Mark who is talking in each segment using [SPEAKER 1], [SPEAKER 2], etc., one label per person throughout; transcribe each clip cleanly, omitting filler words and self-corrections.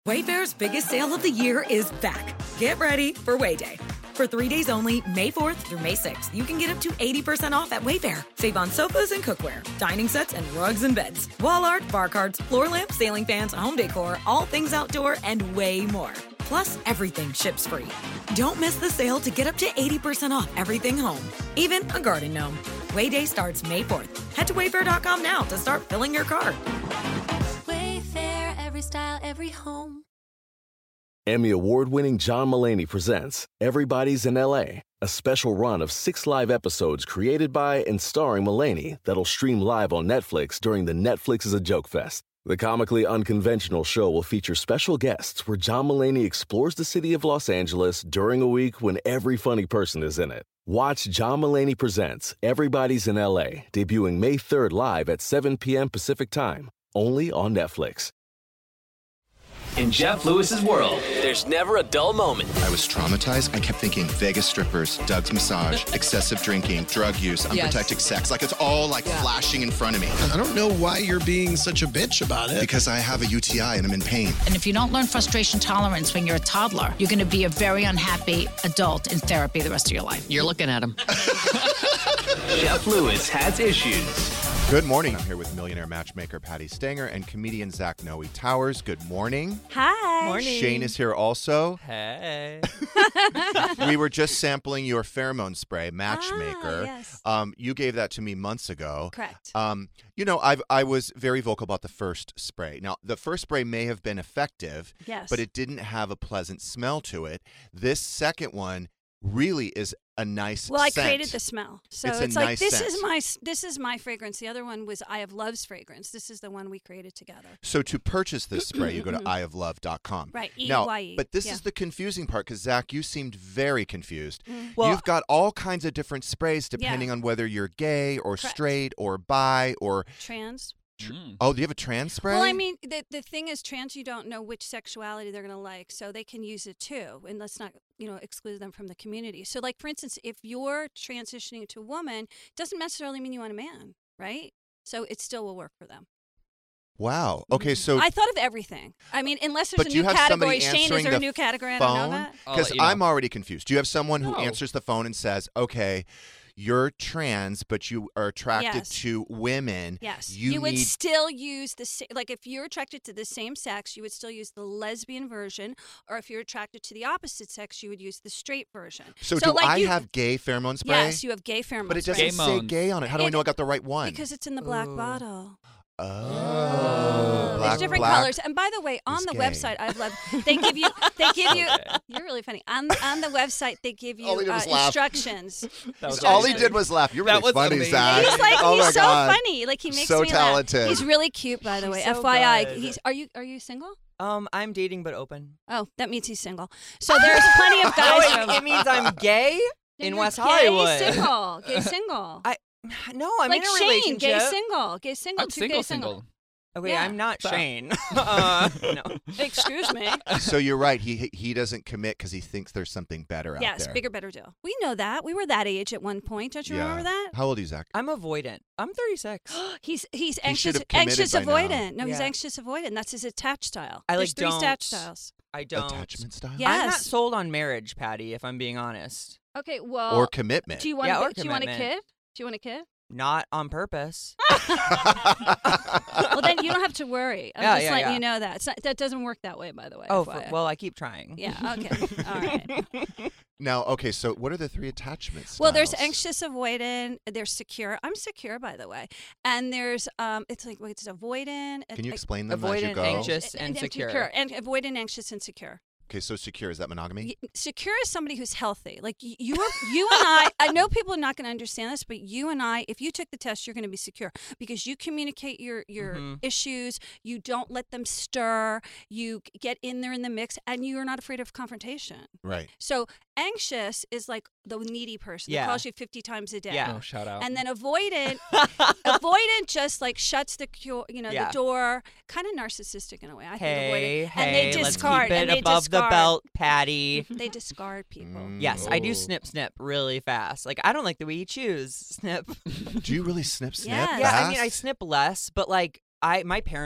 [SPEAKER 1] Wayfair's biggest sale of the year is back. Get ready for Wayday. For 3 days only, May 4th through May 6th, you can get up to 80% off at Wayfair. Save on sofas and cookware, dining sets and rugs and beds, wall art, bar cards, floor lamps, ceiling fans, home decor, all things outdoor, and way more. Plus, everything ships free. Don't miss the sale to get up to 80% off everything home, even a garden gnome. Wayday starts May 4th. Head to wayfair.com now to start filling your cart.
[SPEAKER 2] Wayfair, every style, every home.
[SPEAKER 3] Emmy award-winning John Mulaney presents Everybody's in L.A., a special run of 6 live episodes created by and starring Mulaney that'll stream live on Netflix during the Netflix is a Joke Fest. The comically unconventional show will feature special guests where John Mulaney explores the city of Los Angeles during a week when every funny person is in it. Watch John Mulaney Presents Everybody's in L.A., debuting May 3rd live at 7 p.m. Pacific Time, only on Netflix.
[SPEAKER 4] In Jeff Lewis's world, there's never a dull moment.
[SPEAKER 5] I was traumatized. I kept thinking Vegas strippers, Doug's massage, excessive drinking, drug use, unprotected sex. Like it's all flashing in front of me.
[SPEAKER 6] I don't know why you're being such a bitch about it.
[SPEAKER 5] Because I have a UTI and I'm in pain.
[SPEAKER 7] And if you don't learn frustration tolerance when you're a toddler, you're going to be a very unhappy adult in therapy the rest of your life.
[SPEAKER 8] You're looking at him.
[SPEAKER 4] Jeff Lewis has issues.
[SPEAKER 9] Good morning. I'm here with millionaire matchmaker Patty Stanger and comedian Zach Noe Towers. Good morning.
[SPEAKER 10] Hi.
[SPEAKER 8] Morning.
[SPEAKER 9] Shane is here also.
[SPEAKER 8] Hey.
[SPEAKER 9] We were just sampling your pheromone spray, Matchmaker.
[SPEAKER 10] Yes.
[SPEAKER 9] You gave that to me months ago.
[SPEAKER 10] Correct.
[SPEAKER 9] I was very vocal about the first spray. Now, the first spray may have been effective,
[SPEAKER 10] Yes.
[SPEAKER 9] but it didn't have a pleasant smell to it. This second one really is a nice
[SPEAKER 10] Well, I
[SPEAKER 9] scent.
[SPEAKER 10] created the smell. So
[SPEAKER 9] It's
[SPEAKER 10] it's
[SPEAKER 9] a
[SPEAKER 10] like
[SPEAKER 9] nice
[SPEAKER 10] this
[SPEAKER 9] scent.
[SPEAKER 10] is my fragrance. The other one was I Have Love's fragrance. This is the one we created together.
[SPEAKER 9] So to purchase this spray, you go to ioflove.com.
[SPEAKER 10] Right,
[SPEAKER 9] Now,
[SPEAKER 10] E-Y-E,
[SPEAKER 9] but this
[SPEAKER 10] yeah.
[SPEAKER 9] is the confusing part because, Zach, you seemed very confused.
[SPEAKER 8] Well-
[SPEAKER 9] You've got all kinds of different sprays depending on whether you're gay or
[SPEAKER 10] Correct.
[SPEAKER 9] straight or bi or...
[SPEAKER 10] Trans.
[SPEAKER 9] Oh, do you have a trans spray?
[SPEAKER 10] Well, I mean, the thing is, trans, you don't know which sexuality they're going to like, so they can use it too, and let's not, exclude them from the community. So, like, for instance, if you're transitioning to a woman, doesn't necessarily mean you want a man, right? So it still will work for them.
[SPEAKER 9] Wow. Okay, so...
[SPEAKER 10] I thought of everything. I mean, unless there's
[SPEAKER 9] but
[SPEAKER 10] a
[SPEAKER 9] do you
[SPEAKER 10] new
[SPEAKER 9] have
[SPEAKER 10] category.
[SPEAKER 9] somebody
[SPEAKER 10] Shane, is
[SPEAKER 9] answering
[SPEAKER 10] there a
[SPEAKER 9] the
[SPEAKER 10] new category? I don't know that.
[SPEAKER 9] Because I'm already confused. Do you have someone who
[SPEAKER 8] No.
[SPEAKER 9] answers the phone and says, okay, you're trans, but you are attracted
[SPEAKER 10] Yes.
[SPEAKER 9] to women.
[SPEAKER 10] Yes.
[SPEAKER 9] You
[SPEAKER 10] would
[SPEAKER 9] need...
[SPEAKER 10] still use like if you're attracted to the same sex, you would still use the lesbian version, or if you're attracted to the opposite sex, you would use the straight version.
[SPEAKER 9] So do
[SPEAKER 10] like
[SPEAKER 9] I
[SPEAKER 10] you,
[SPEAKER 9] have gay pheromone spray?
[SPEAKER 10] Yes, you have gay pheromone
[SPEAKER 9] But it
[SPEAKER 10] spray.
[SPEAKER 9] doesn't say gay on it. How do I know I got the right one?
[SPEAKER 10] Because it's in the black bottle.
[SPEAKER 9] Oh.
[SPEAKER 10] There's different
[SPEAKER 9] black
[SPEAKER 10] colors. And by the way, on
[SPEAKER 9] is
[SPEAKER 10] the
[SPEAKER 9] gay.
[SPEAKER 10] website, I've loved. They give you. You're really funny. On the website, they give you
[SPEAKER 9] All he did was laugh.
[SPEAKER 10] instructions.
[SPEAKER 9] All he did was laugh. You're
[SPEAKER 8] That
[SPEAKER 9] really
[SPEAKER 8] was
[SPEAKER 9] funny,
[SPEAKER 8] amazing.
[SPEAKER 9] Zach.
[SPEAKER 10] He's like
[SPEAKER 9] oh my
[SPEAKER 10] he's so
[SPEAKER 9] God.
[SPEAKER 10] funny. Like he makes
[SPEAKER 9] So
[SPEAKER 10] me
[SPEAKER 9] talented.
[SPEAKER 10] laugh. He's really cute, by the way.
[SPEAKER 8] He's so
[SPEAKER 10] FYI,
[SPEAKER 8] good.
[SPEAKER 10] are you single?
[SPEAKER 8] I'm dating but open.
[SPEAKER 10] Oh, that means he's single. So there's plenty of guys.
[SPEAKER 8] Oh, it means I'm gay in
[SPEAKER 10] You're
[SPEAKER 8] West
[SPEAKER 10] gay
[SPEAKER 8] Hollywood.
[SPEAKER 10] Single. Gay single.
[SPEAKER 8] No, I'm
[SPEAKER 10] like
[SPEAKER 8] in a
[SPEAKER 10] Shane,
[SPEAKER 8] relationship.
[SPEAKER 10] gay single. Gay single.
[SPEAKER 11] I'm
[SPEAKER 10] Two gay single.
[SPEAKER 8] Okay,
[SPEAKER 10] Yeah.
[SPEAKER 8] I'm not Shane. No.
[SPEAKER 10] Excuse me.
[SPEAKER 9] So you're right. He doesn't commit because he thinks there's something better out
[SPEAKER 10] Yes,
[SPEAKER 9] there.
[SPEAKER 10] bigger, better deal. We know that. We were that age at one point. Don't you remember that?
[SPEAKER 9] How old are you, Zach?
[SPEAKER 8] I'm avoidant. I'm 36.
[SPEAKER 10] He's
[SPEAKER 9] should
[SPEAKER 10] anxious
[SPEAKER 9] have committed
[SPEAKER 10] anxious
[SPEAKER 9] by now.
[SPEAKER 10] avoidant. No, he's
[SPEAKER 8] Yeah.
[SPEAKER 10] anxious avoidant. That's his attached style.
[SPEAKER 8] I
[SPEAKER 10] There's
[SPEAKER 8] like
[SPEAKER 10] three
[SPEAKER 8] don't.
[SPEAKER 10] attached styles.
[SPEAKER 8] I don't.
[SPEAKER 9] Attachment style?
[SPEAKER 10] Yeah.
[SPEAKER 8] I'm not
[SPEAKER 10] Yes.
[SPEAKER 8] sold on marriage, Patty, if I'm being honest.
[SPEAKER 10] Okay, well.
[SPEAKER 9] Or commitment.
[SPEAKER 10] Do you want?
[SPEAKER 8] Yeah, or
[SPEAKER 10] do you want a
[SPEAKER 8] commitment.
[SPEAKER 10] kid? Do you want a kid?
[SPEAKER 8] Not on purpose.
[SPEAKER 10] Well, then you don't have to worry. I'm
[SPEAKER 8] Yeah,
[SPEAKER 10] just
[SPEAKER 8] yeah,
[SPEAKER 10] letting
[SPEAKER 8] yeah.
[SPEAKER 10] you know that. That doesn't work that way, by the way.
[SPEAKER 8] Oh,
[SPEAKER 10] FYI.
[SPEAKER 8] well, I keep trying.
[SPEAKER 10] Yeah. Okay. All right.
[SPEAKER 9] Now, okay, so what are the 3 attachment styles?
[SPEAKER 10] Well, there's anxious avoidant. There's secure. I'm secure, by the way. And there's it's avoidant.
[SPEAKER 9] Can you explain them as you
[SPEAKER 8] Avoidant,
[SPEAKER 9] go?
[SPEAKER 8] anxious, and secure.
[SPEAKER 10] And avoidant, anxious, and secure.
[SPEAKER 9] Okay, so secure, is that monogamy?
[SPEAKER 10] Secure is somebody who's healthy. Like you and I know people are not going to understand this, but you and I, if you took the test, you're going to be secure because you communicate your issues. You don't let them stir. You get in there in the mix, and you are not afraid of confrontation.
[SPEAKER 9] Right.
[SPEAKER 10] So anxious is like the needy person
[SPEAKER 8] Yeah.
[SPEAKER 10] that calls you 50 times a day.
[SPEAKER 8] Yeah.
[SPEAKER 11] Oh, shout out.
[SPEAKER 10] And then avoidant just like shuts the
[SPEAKER 8] Yeah.
[SPEAKER 10] the door, kind of narcissistic in a way. I
[SPEAKER 8] Hey,
[SPEAKER 10] think avoidant. And they
[SPEAKER 8] let's
[SPEAKER 10] discard.
[SPEAKER 8] keep it
[SPEAKER 10] and they
[SPEAKER 8] above
[SPEAKER 10] discard.
[SPEAKER 8] the belt, Patty.
[SPEAKER 10] They discard people.
[SPEAKER 8] Yes, I do
[SPEAKER 9] Oh.
[SPEAKER 8] snip really fast. Like, I don't like the way you choose. Snip.
[SPEAKER 9] Do you really snip
[SPEAKER 10] Yes.
[SPEAKER 8] Yeah, I
[SPEAKER 9] fast?
[SPEAKER 8] mean, I snip less, but like, my parents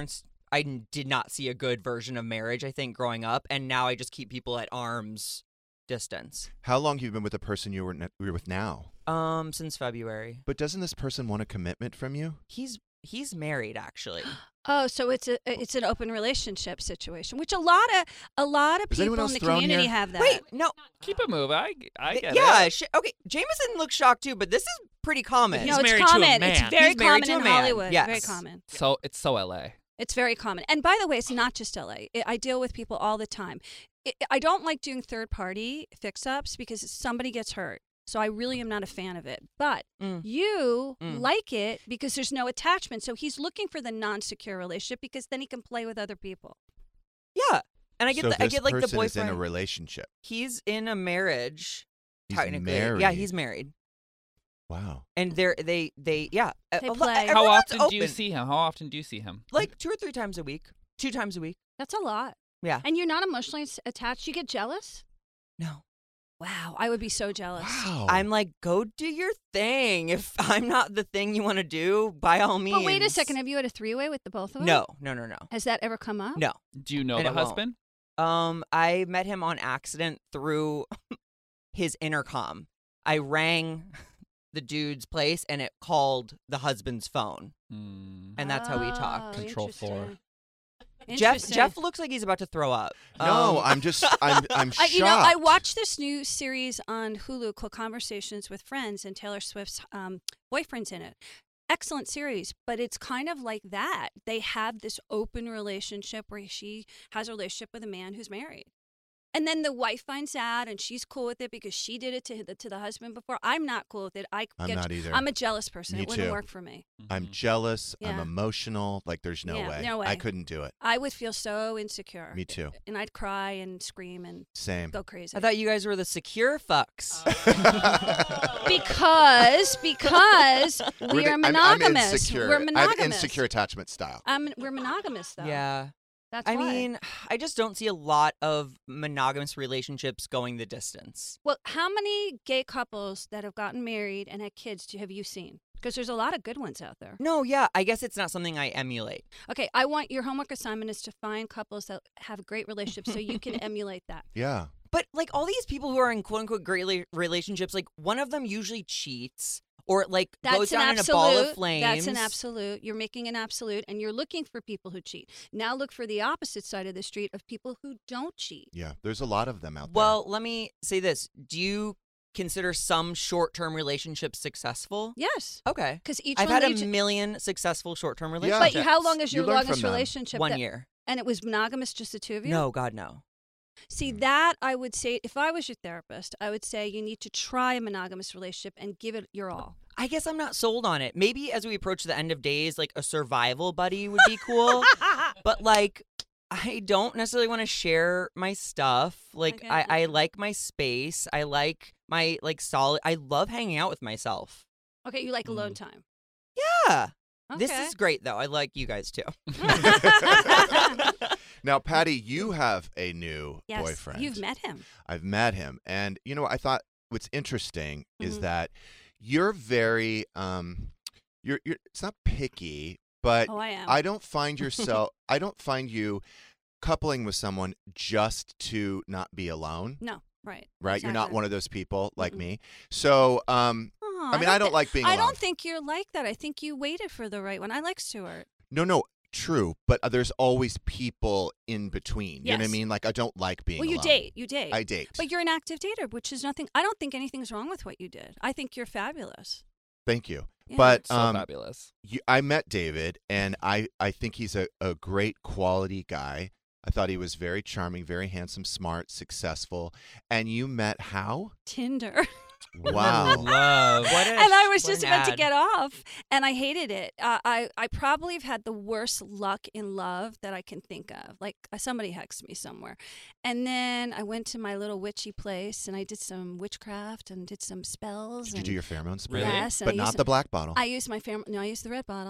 [SPEAKER 8] did not see a good version of marriage, I think, growing up, and now I just keep people at arm's distance.
[SPEAKER 9] How long have you been with the person you're with now?
[SPEAKER 8] Since February.
[SPEAKER 9] But doesn't this person want a commitment from you?
[SPEAKER 8] He's married, actually.
[SPEAKER 10] Oh, so it's an open relationship situation, which a lot of
[SPEAKER 9] Is anyone
[SPEAKER 10] people
[SPEAKER 9] else
[SPEAKER 10] in the
[SPEAKER 9] thrown
[SPEAKER 10] community
[SPEAKER 9] here?
[SPEAKER 10] have that.
[SPEAKER 8] Wait, no.
[SPEAKER 11] Keep it moving. I get it.
[SPEAKER 8] Yeah, okay. Jameson looks shocked too, but this is pretty common.
[SPEAKER 10] No, it's
[SPEAKER 11] married to a
[SPEAKER 10] common.
[SPEAKER 11] man.
[SPEAKER 10] It's very
[SPEAKER 8] He's married
[SPEAKER 10] common
[SPEAKER 8] to a
[SPEAKER 10] in
[SPEAKER 8] man.
[SPEAKER 10] Hollywood.
[SPEAKER 8] Yes.
[SPEAKER 10] Very common.
[SPEAKER 11] So it's so LA.
[SPEAKER 10] It's very common. And by the way, it's not just LA. I deal with people all the time. I don't like doing third-party fix-ups because somebody gets hurt. So I really am not a fan of it. But you like it because there's no attachment. So he's looking for the non-secure relationship because then he can play with other people.
[SPEAKER 8] Yeah. And I get
[SPEAKER 9] so
[SPEAKER 8] I get like the
[SPEAKER 9] person
[SPEAKER 8] boyfriend.
[SPEAKER 9] is in a relationship.
[SPEAKER 8] He's in a marriage.
[SPEAKER 9] He's
[SPEAKER 8] technically.
[SPEAKER 9] married.
[SPEAKER 8] Yeah, he's married.
[SPEAKER 9] Wow.
[SPEAKER 8] And they yeah.
[SPEAKER 10] They play.
[SPEAKER 11] How
[SPEAKER 8] Everyone's
[SPEAKER 11] often do you
[SPEAKER 8] open.
[SPEAKER 11] see him? How often do you see him?
[SPEAKER 8] Like 2 or 3 times a week. 2 times a week.
[SPEAKER 10] That's a lot.
[SPEAKER 8] Yeah.
[SPEAKER 10] And you're not emotionally attached. You get jealous?
[SPEAKER 8] No.
[SPEAKER 10] Wow. I would be so jealous.
[SPEAKER 9] Wow.
[SPEAKER 8] I'm like, go do your thing. If I'm not the thing you want to do, by all means.
[SPEAKER 10] But wait a second. Have you had a three-way with the both of them?
[SPEAKER 8] No.
[SPEAKER 10] Has that ever come up?
[SPEAKER 8] No.
[SPEAKER 11] Do you know
[SPEAKER 8] And
[SPEAKER 11] the
[SPEAKER 8] it won't.
[SPEAKER 11] husband?
[SPEAKER 8] I met him on accident through his intercom. I rang the dude's place and it called the husband's phone. And that's how we talked.
[SPEAKER 11] Control 4.
[SPEAKER 8] Jeff looks like he's about to throw up.
[SPEAKER 9] No, I'm shocked.
[SPEAKER 10] I watched this new series on Hulu called Conversations with Friends, and Taylor Swift's boyfriend's in it. Excellent series, but it's kind of like that. They have this open relationship where she has a relationship with a man who's married. And then the wife finds out, and she's cool with it because she did it to the husband before. I'm not cool with it.
[SPEAKER 9] I'm not either.
[SPEAKER 10] I'm a jealous person.
[SPEAKER 9] Me
[SPEAKER 10] It wouldn't
[SPEAKER 9] too.
[SPEAKER 10] work for me.
[SPEAKER 9] I'm jealous. I'm
[SPEAKER 10] Yeah.
[SPEAKER 9] emotional. Like, there's no way.
[SPEAKER 10] No way.
[SPEAKER 9] I couldn't do it.
[SPEAKER 10] I would feel so insecure.
[SPEAKER 9] Me too.
[SPEAKER 10] And I'd cry and scream and
[SPEAKER 9] Same.
[SPEAKER 10] go crazy.
[SPEAKER 8] I thought you guys were the secure fucks.
[SPEAKER 10] because we are monogamous.
[SPEAKER 9] I'm insecure.
[SPEAKER 10] We're monogamous.
[SPEAKER 9] I have insecure attachment style.
[SPEAKER 10] We're monogamous though.
[SPEAKER 8] Yeah.
[SPEAKER 10] That's
[SPEAKER 8] I
[SPEAKER 10] why.
[SPEAKER 8] mean, I just don't see a lot of monogamous relationships going the distance.
[SPEAKER 10] Well, how many gay couples that have gotten married and had kids have you seen? Because there's a lot of good ones out there.
[SPEAKER 8] No, yeah, I guess it's not something I emulate.
[SPEAKER 10] Okay, I want your homework assignment is to find couples that have great relationships so you can emulate that.
[SPEAKER 9] Yeah.
[SPEAKER 8] But like all these people who are in quote unquote great relationships, like one of them usually cheats or like goes down in a ball of flames.
[SPEAKER 10] That's an absolute. You're making an absolute, and you're looking for people who cheat. Now look for the opposite side of the street of people who don't cheat.
[SPEAKER 9] Yeah, there's a lot of them out there.
[SPEAKER 8] Well, let me say this. Do you consider some short-term relationships successful?
[SPEAKER 10] Yes.
[SPEAKER 8] Okay.
[SPEAKER 10] Because each
[SPEAKER 8] I've
[SPEAKER 10] one
[SPEAKER 8] had
[SPEAKER 10] leads-
[SPEAKER 8] a million successful short-term
[SPEAKER 9] Yeah.
[SPEAKER 8] relationships.
[SPEAKER 10] But how long is
[SPEAKER 9] You
[SPEAKER 10] your
[SPEAKER 9] learn
[SPEAKER 10] longest
[SPEAKER 9] from them.
[SPEAKER 10] relationship?
[SPEAKER 8] 1 year.
[SPEAKER 10] And it was monogamous, just the two of you?
[SPEAKER 8] No, God, no.
[SPEAKER 10] See, that I would say, if I was your therapist, I would say you need to try a monogamous relationship and give it your all.
[SPEAKER 8] I guess I'm not sold on it. Maybe as we approach the end of days, like a survival buddy would be cool. But like, I don't necessarily want to share my stuff. Like, I like my space. I like my like solid. I love hanging out with myself.
[SPEAKER 10] Okay, you like alone time.
[SPEAKER 8] Yeah. This
[SPEAKER 10] Okay.
[SPEAKER 8] is great though. I like you guys too.
[SPEAKER 9] Now, Patty, you have a new
[SPEAKER 10] Yes,
[SPEAKER 9] boyfriend.
[SPEAKER 10] you've met him.
[SPEAKER 9] I've met him. And, you know, I thought what's interesting is
[SPEAKER 10] Mm-hmm.
[SPEAKER 9] that you're very, you're it's not picky, but
[SPEAKER 10] Oh, I am.
[SPEAKER 9] I don't find you coupling with someone just to not be alone.
[SPEAKER 10] No, right.
[SPEAKER 9] Right? You're not
[SPEAKER 10] Exactly.
[SPEAKER 9] one of those people like me. So,
[SPEAKER 10] Aw,
[SPEAKER 9] I mean, I don't
[SPEAKER 10] thi-
[SPEAKER 9] like being
[SPEAKER 10] I
[SPEAKER 9] alone.
[SPEAKER 10] don't think you're like that. I think you waited for the right one. I like Stuart.
[SPEAKER 9] No, true. But there's always people in between. You know what I
[SPEAKER 10] Yes.
[SPEAKER 9] mean? Like, I don't like being
[SPEAKER 10] Well, you
[SPEAKER 9] alone.
[SPEAKER 10] date. You date.
[SPEAKER 9] I date.
[SPEAKER 10] But you're an active dater, which is nothing. I don't think anything's wrong with what you did. I think you're fabulous.
[SPEAKER 9] Thank you.
[SPEAKER 10] Yeah.
[SPEAKER 9] But
[SPEAKER 11] So fabulous.
[SPEAKER 9] I met David, and I think he's a great quality guy. I thought he was very charming, very handsome, smart, successful. And you met how?
[SPEAKER 10] Tinder.
[SPEAKER 9] Wow.
[SPEAKER 11] Love.
[SPEAKER 10] And I was just
[SPEAKER 8] an
[SPEAKER 10] about to
[SPEAKER 8] ad.
[SPEAKER 10] get off, and I hated it. I probably have had the worst luck in love that I can think of. Like somebody hexed me somewhere, and then I went to my little witchy place, and I did some witchcraft and did some spells.
[SPEAKER 9] Did you
[SPEAKER 10] and-
[SPEAKER 9] do your pheromone spray?
[SPEAKER 10] Yes, and
[SPEAKER 9] But
[SPEAKER 10] I
[SPEAKER 9] not
[SPEAKER 10] used-
[SPEAKER 9] the black bottle.
[SPEAKER 10] I used my I used the red bottle,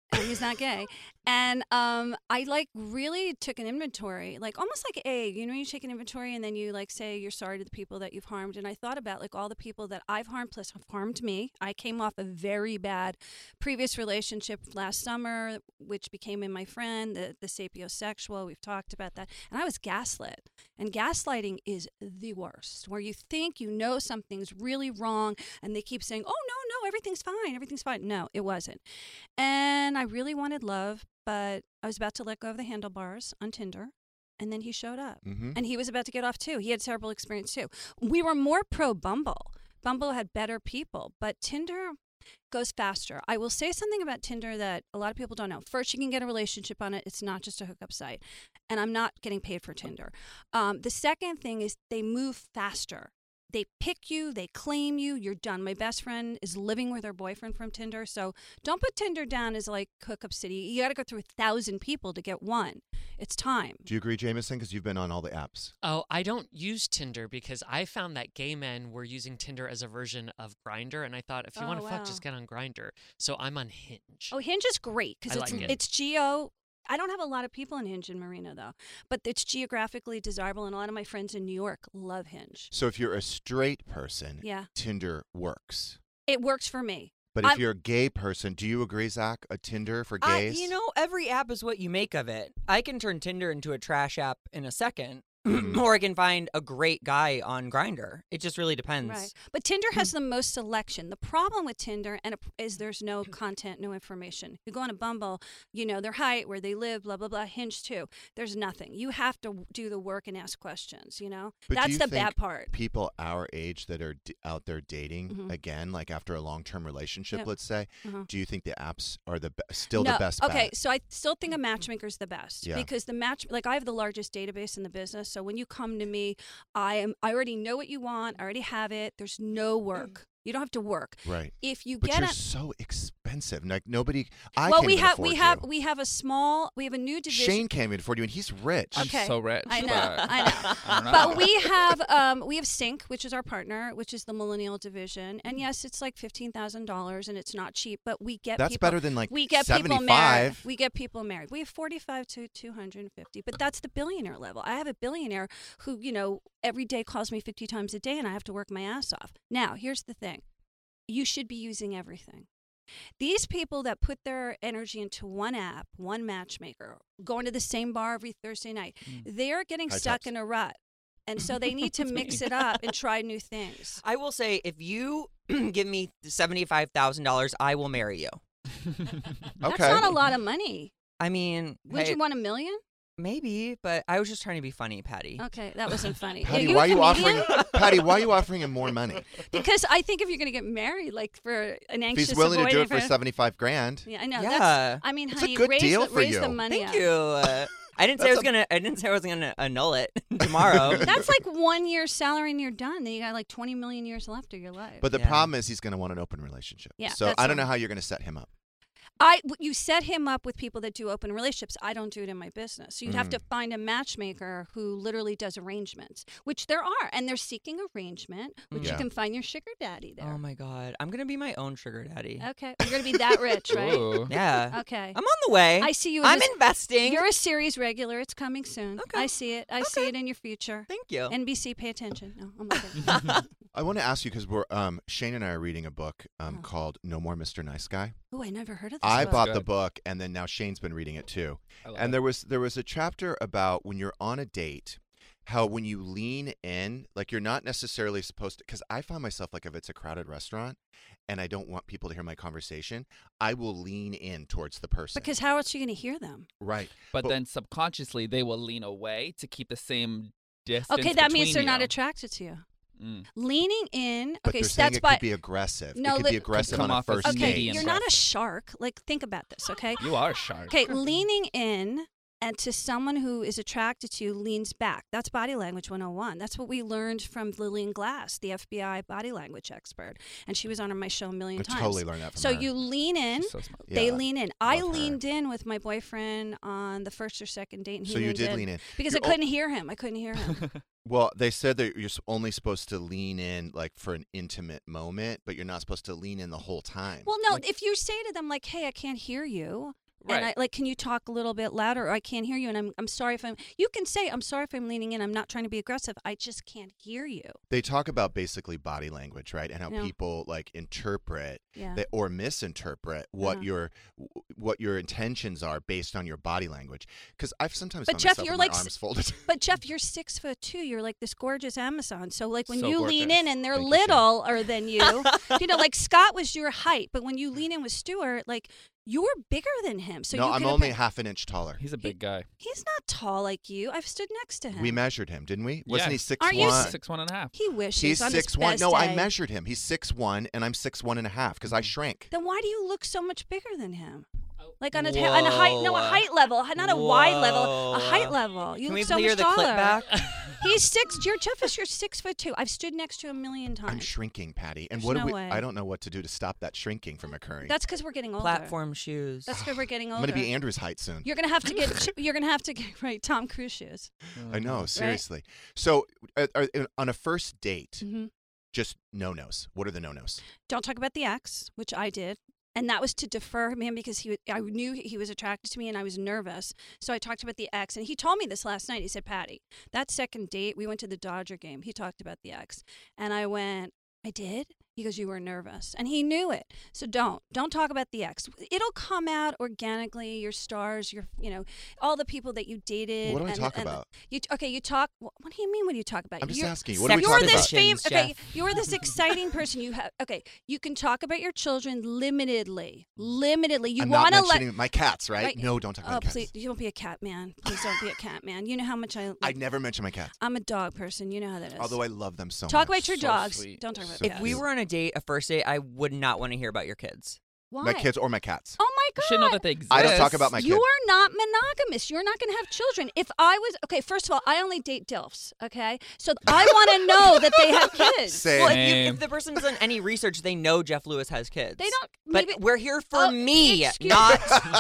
[SPEAKER 10] And he's not gay. And I like really took an inventory, like almost like you take an inventory and then you like say you're sorry to the people that you've harmed. And I thought about like all the people that I've harmed plus have harmed me. I came off a very bad previous relationship last summer, which became in my friend, the sapiosexual. We've talked about that. And I was gaslit. And gaslighting is the worst, where you think you know something's really wrong and they keep saying, oh, no, everything's fine. No, it wasn't. And I really wanted love, but I was about to let go of the handlebars on Tinder. And then he showed up.
[SPEAKER 9] Mm-hmm.
[SPEAKER 10] And he was about to get off, too. He had a terrible experience, too. We were more pro Bumble. Bumble had better people, but Tinder goes faster. I will say something about Tinder that a lot of people don't know. First, you can get a relationship on it. It's not just a hookup site. And I'm not getting paid for Tinder. The second thing is they move faster. They pick you, they claim you, you're done. My best friend is living with her boyfriend from Tinder, so don't put Tinder down as like hookup city. You got to go through 1,000 people to get one. It's time.
[SPEAKER 9] Do you agree, Jameson? Because you've been on all the apps.
[SPEAKER 12] Oh, I don't use Tinder because I found that gay men were using Tinder as a version of Grindr, and I thought if you want to fuck, just get on Grindr. So I'm on Hinge.
[SPEAKER 10] Oh, Hinge is great because it's geo. I don't have a lot of people in Hinge in Marina, though, but it's geographically desirable, and a lot of my friends in New York love Hinge.
[SPEAKER 9] So if you're a straight person,
[SPEAKER 10] yeah,
[SPEAKER 9] Tinder works.
[SPEAKER 10] It works for me.
[SPEAKER 9] But if you're a gay person, do you agree, Zach? A Tinder for gays?
[SPEAKER 8] Every app is what you make of it. I can turn Tinder into a trash app in a second. Or I can find a great guy on Grindr. It just really depends.
[SPEAKER 10] Right. But Tinder has the most selection. The problem with Tinder is there's no content, no information. You go on a Bumble, their height, where they live, blah, blah, blah. Hinge, too. There's nothing. You have to do the work and ask questions,
[SPEAKER 9] But
[SPEAKER 10] That's the bad part.
[SPEAKER 9] People our age that are out there dating, again, like after a long-term relationship, let's say, do you think the apps are the best bet?
[SPEAKER 10] Okay, so I still think a matchmaker's the best.
[SPEAKER 9] Yeah.
[SPEAKER 10] Because I have the largest database in the business. So when you come to me, I already know what you want. I already have it. There's no work. You don't have to work.
[SPEAKER 9] Right.
[SPEAKER 10] If you
[SPEAKER 9] but
[SPEAKER 10] get
[SPEAKER 9] you're so expensive. Like nobody. I
[SPEAKER 10] well,
[SPEAKER 9] can't
[SPEAKER 10] we
[SPEAKER 9] even
[SPEAKER 10] have
[SPEAKER 9] afford
[SPEAKER 10] we
[SPEAKER 9] you.
[SPEAKER 10] have we have a new division.
[SPEAKER 9] Shane can't even afford you, and he's rich.
[SPEAKER 11] I'm so rich.
[SPEAKER 10] I know.
[SPEAKER 11] but
[SPEAKER 10] I know.
[SPEAKER 11] I don't know.
[SPEAKER 10] But we have Sync, which is our partner, which is the millennial division, and yes, it's like $15,000, and it's not cheap. But we get
[SPEAKER 9] That's
[SPEAKER 10] people,
[SPEAKER 9] better than like
[SPEAKER 10] we get
[SPEAKER 9] 75.
[SPEAKER 10] people married. We get people married. We have 45 to 250, but that's the billionaire level. I have a billionaire who every day calls me 50 times a day, and I have to work my ass off. Now, here's the thing. You should be using everything. These people that put their energy into one app, one matchmaker, going to the same bar every Thursday night, they're getting stuck in a rut. And so they need to mix it up and try new things.
[SPEAKER 8] I will say, if you give me $75,000, I will marry you.
[SPEAKER 10] That's not a lot of money.
[SPEAKER 8] I mean,
[SPEAKER 10] would you want $1 million?
[SPEAKER 8] Maybe, but I was just trying to be funny, Patty.
[SPEAKER 10] Okay, that wasn't funny.
[SPEAKER 9] Patty, why are you offering him more money?
[SPEAKER 10] Because I think if you're going to get married, like for an anxious,
[SPEAKER 9] if he's willing to do it for
[SPEAKER 10] $75,000. Yeah, I know.
[SPEAKER 8] Yeah,
[SPEAKER 10] honey,
[SPEAKER 9] it's a good deal for
[SPEAKER 10] raise
[SPEAKER 9] you.
[SPEAKER 10] the money.
[SPEAKER 8] Thank you. I didn't say I was gonna annul it tomorrow.
[SPEAKER 10] That's like 1 year's salary and you're done. Then you got like 20 million years left of your life.
[SPEAKER 9] But the problem is he's going to want an open relationship.
[SPEAKER 10] Yeah,
[SPEAKER 9] so I don't know how you're going to set him up.
[SPEAKER 10] You set him up with people that do open relationships. I don't do it in my business. So you'd have to find a matchmaker who literally does arrangements, which there are. And they're seeking arrangement, which you can find your sugar daddy there.
[SPEAKER 8] Oh, my God. I'm going to be my own sugar daddy.
[SPEAKER 10] Okay. You're going to be that rich, right?
[SPEAKER 11] Ooh.
[SPEAKER 8] Yeah.
[SPEAKER 10] Okay.
[SPEAKER 8] I'm on the way.
[SPEAKER 10] I see you.
[SPEAKER 8] I'm investing.
[SPEAKER 10] You're a series regular. It's coming soon.
[SPEAKER 8] Okay.
[SPEAKER 10] I see it. I see it in your future.
[SPEAKER 8] Thank you.
[SPEAKER 10] NBC, pay attention. No, I'm okay.
[SPEAKER 9] I want to ask you because Shane and I are reading a book called No More Mr. Nice Guy.
[SPEAKER 10] Oh, I never heard of this
[SPEAKER 9] I
[SPEAKER 10] book.
[SPEAKER 9] bought the book, and then now Shane's been reading it too. And there was a chapter about when you're on a date, how when you lean in, like you're not necessarily supposed to. Because I find myself like if it's a crowded restaurant, and I don't want people to hear my conversation, I will lean in towards the person.
[SPEAKER 10] Because how else are you going to hear them?
[SPEAKER 9] Right.
[SPEAKER 11] But then subconsciously they will lean away to keep the same distance.
[SPEAKER 10] Okay, that means
[SPEAKER 11] between
[SPEAKER 10] they're
[SPEAKER 11] you.
[SPEAKER 10] not attracted to you. Leaning in.
[SPEAKER 9] But
[SPEAKER 10] Okay,
[SPEAKER 9] they're
[SPEAKER 10] so
[SPEAKER 9] saying
[SPEAKER 10] that's
[SPEAKER 9] it could be aggressive.
[SPEAKER 10] No,
[SPEAKER 9] it could be aggressive on a
[SPEAKER 11] off as
[SPEAKER 9] first
[SPEAKER 10] Okay,
[SPEAKER 9] date.
[SPEAKER 10] you're not a shark. Like, think about this, okay?
[SPEAKER 11] You are a shark.
[SPEAKER 10] Okay, leaning in and to someone who is attracted to you leans back. That's body language 101. That's what we learned from Lillian Glass, the FBI body language expert. And she was on my show a million times.
[SPEAKER 9] I totally learned that from
[SPEAKER 10] so
[SPEAKER 9] her.
[SPEAKER 10] You lean in.
[SPEAKER 11] So smart.
[SPEAKER 10] They
[SPEAKER 9] Yeah,
[SPEAKER 10] lean in.
[SPEAKER 9] love
[SPEAKER 10] I
[SPEAKER 9] her.
[SPEAKER 10] leaned in with my boyfriend on the first or second date. And he
[SPEAKER 9] So you
[SPEAKER 10] leaned
[SPEAKER 9] did lean in.
[SPEAKER 10] Because
[SPEAKER 9] You're
[SPEAKER 10] I couldn't hear him. I couldn't hear him.
[SPEAKER 9] Well, they said that you're only supposed to lean in like for an intimate moment, but you're not supposed to lean in the whole time.
[SPEAKER 10] Well, no, if you say to them like, "Hey, I can't hear you," and
[SPEAKER 11] Right.
[SPEAKER 10] can you talk a little bit louder, or I can't hear you, and I'm sorry if I'm. You can say, "I'm sorry if I'm leaning in. I'm not trying to be aggressive. I just can't hear you."
[SPEAKER 9] They talk about basically body language, right? And how
[SPEAKER 10] No.
[SPEAKER 9] people like interpret
[SPEAKER 10] Yeah.
[SPEAKER 9] or misinterpret what your intentions are based on your body language. Because I've sometimes
[SPEAKER 10] But
[SPEAKER 9] found
[SPEAKER 10] Jeff,
[SPEAKER 9] myself
[SPEAKER 10] you're
[SPEAKER 9] with my
[SPEAKER 10] like,
[SPEAKER 9] arms folded.
[SPEAKER 10] but Jeff, you're 6'2". You're like this gorgeous Amazon. So like when
[SPEAKER 11] So
[SPEAKER 10] you lean
[SPEAKER 11] gorgeous.
[SPEAKER 10] in and they're
[SPEAKER 9] Thank you, Sharon.
[SPEAKER 10] littler than you, like Scott was your height, but when you lean in with Stuart, like you're bigger than him. So
[SPEAKER 9] No,
[SPEAKER 10] you
[SPEAKER 9] I'm
[SPEAKER 10] could
[SPEAKER 9] only
[SPEAKER 10] have
[SPEAKER 9] half an inch taller.
[SPEAKER 11] He's a big guy.
[SPEAKER 10] He's not tall like you. I've stood next to him.
[SPEAKER 9] We measured him, didn't we? Wasn't he 6'1"?
[SPEAKER 10] Aren't you
[SPEAKER 11] 6'1.5".
[SPEAKER 10] He wishes
[SPEAKER 9] He's
[SPEAKER 10] on his
[SPEAKER 9] 6'1".
[SPEAKER 10] best
[SPEAKER 9] No, I
[SPEAKER 10] day.
[SPEAKER 9] measured him. He's 6'1", and I'm 6'1.5" because I shrank.
[SPEAKER 10] Then why do you look so much bigger than him? Like on a
[SPEAKER 8] Whoa.
[SPEAKER 10] height level, not a wide level, a
[SPEAKER 8] Whoa.
[SPEAKER 10] height level. You
[SPEAKER 8] Can
[SPEAKER 10] look
[SPEAKER 8] we
[SPEAKER 10] so
[SPEAKER 8] clear
[SPEAKER 10] much
[SPEAKER 8] the
[SPEAKER 10] taller.
[SPEAKER 8] clip back?
[SPEAKER 10] He's 6. You're 6'2". I've stood next to him a million times.
[SPEAKER 9] I'm shrinking, Patty. And
[SPEAKER 10] There's
[SPEAKER 9] what do
[SPEAKER 10] no
[SPEAKER 9] we?
[SPEAKER 10] way.
[SPEAKER 9] I don't know what to do to stop that shrinking from occurring.
[SPEAKER 10] That's because we're getting older.
[SPEAKER 8] Platform shoes.
[SPEAKER 10] That's because we're getting
[SPEAKER 9] I'm
[SPEAKER 10] older.
[SPEAKER 9] going to be Andrew's height soon.
[SPEAKER 10] You're gonna have to get. You're gonna have to get right. Tom Cruise shoes.
[SPEAKER 9] I know, seriously. So, on a first date,
[SPEAKER 10] Mhm.
[SPEAKER 9] just no-nos. What are the no-nos?
[SPEAKER 10] Don't talk about the ex, which I did. And that was to defer him because I knew he was attracted to me and I was nervous. So I talked about the ex. And he told me this last night. He said, Patty, that second date, we went to the Dodger game. He talked about the ex. And I went, I did? He goes, you were nervous. And he knew it. So don't talk about the ex. It'll come out organically, your stars, all the people that you dated.
[SPEAKER 9] What do I talk about?
[SPEAKER 10] You talk, what do you mean what do you talk about?
[SPEAKER 9] I'm just
[SPEAKER 10] You're-
[SPEAKER 9] asking you. What are we talking about?
[SPEAKER 10] Okay, you're this exciting person. You can talk about your children limitedly. You
[SPEAKER 9] I'm not
[SPEAKER 10] want to
[SPEAKER 9] mentioning my cats, right? No, don't talk about cats.
[SPEAKER 10] Please, don't be a cat man. Please don't be a cat man. You know how much I
[SPEAKER 9] never mention my cats.
[SPEAKER 10] I'm a dog person. You know how that is.
[SPEAKER 9] Although I love them so much.
[SPEAKER 10] Talk about your
[SPEAKER 9] So
[SPEAKER 10] dogs.
[SPEAKER 9] sweet.
[SPEAKER 10] Don't talk about
[SPEAKER 9] So
[SPEAKER 10] cats.
[SPEAKER 8] If we were on a first date, I would not want to hear about your kids.
[SPEAKER 10] Why?
[SPEAKER 9] My kids or my cats.
[SPEAKER 10] Oh my God.
[SPEAKER 11] You should know that they exist.
[SPEAKER 9] I don't talk about my kids.
[SPEAKER 10] You're not monogamous. You're not going to have children. If I was, okay, first of all, I only date DILFs, okay? So I want to know that they have kids.
[SPEAKER 9] Same.
[SPEAKER 8] Well, if the person's done any research, they know Jeff Lewis has kids.
[SPEAKER 10] They don't.
[SPEAKER 8] But
[SPEAKER 10] maybe-
[SPEAKER 8] we're here for me,
[SPEAKER 10] excuse
[SPEAKER 8] not.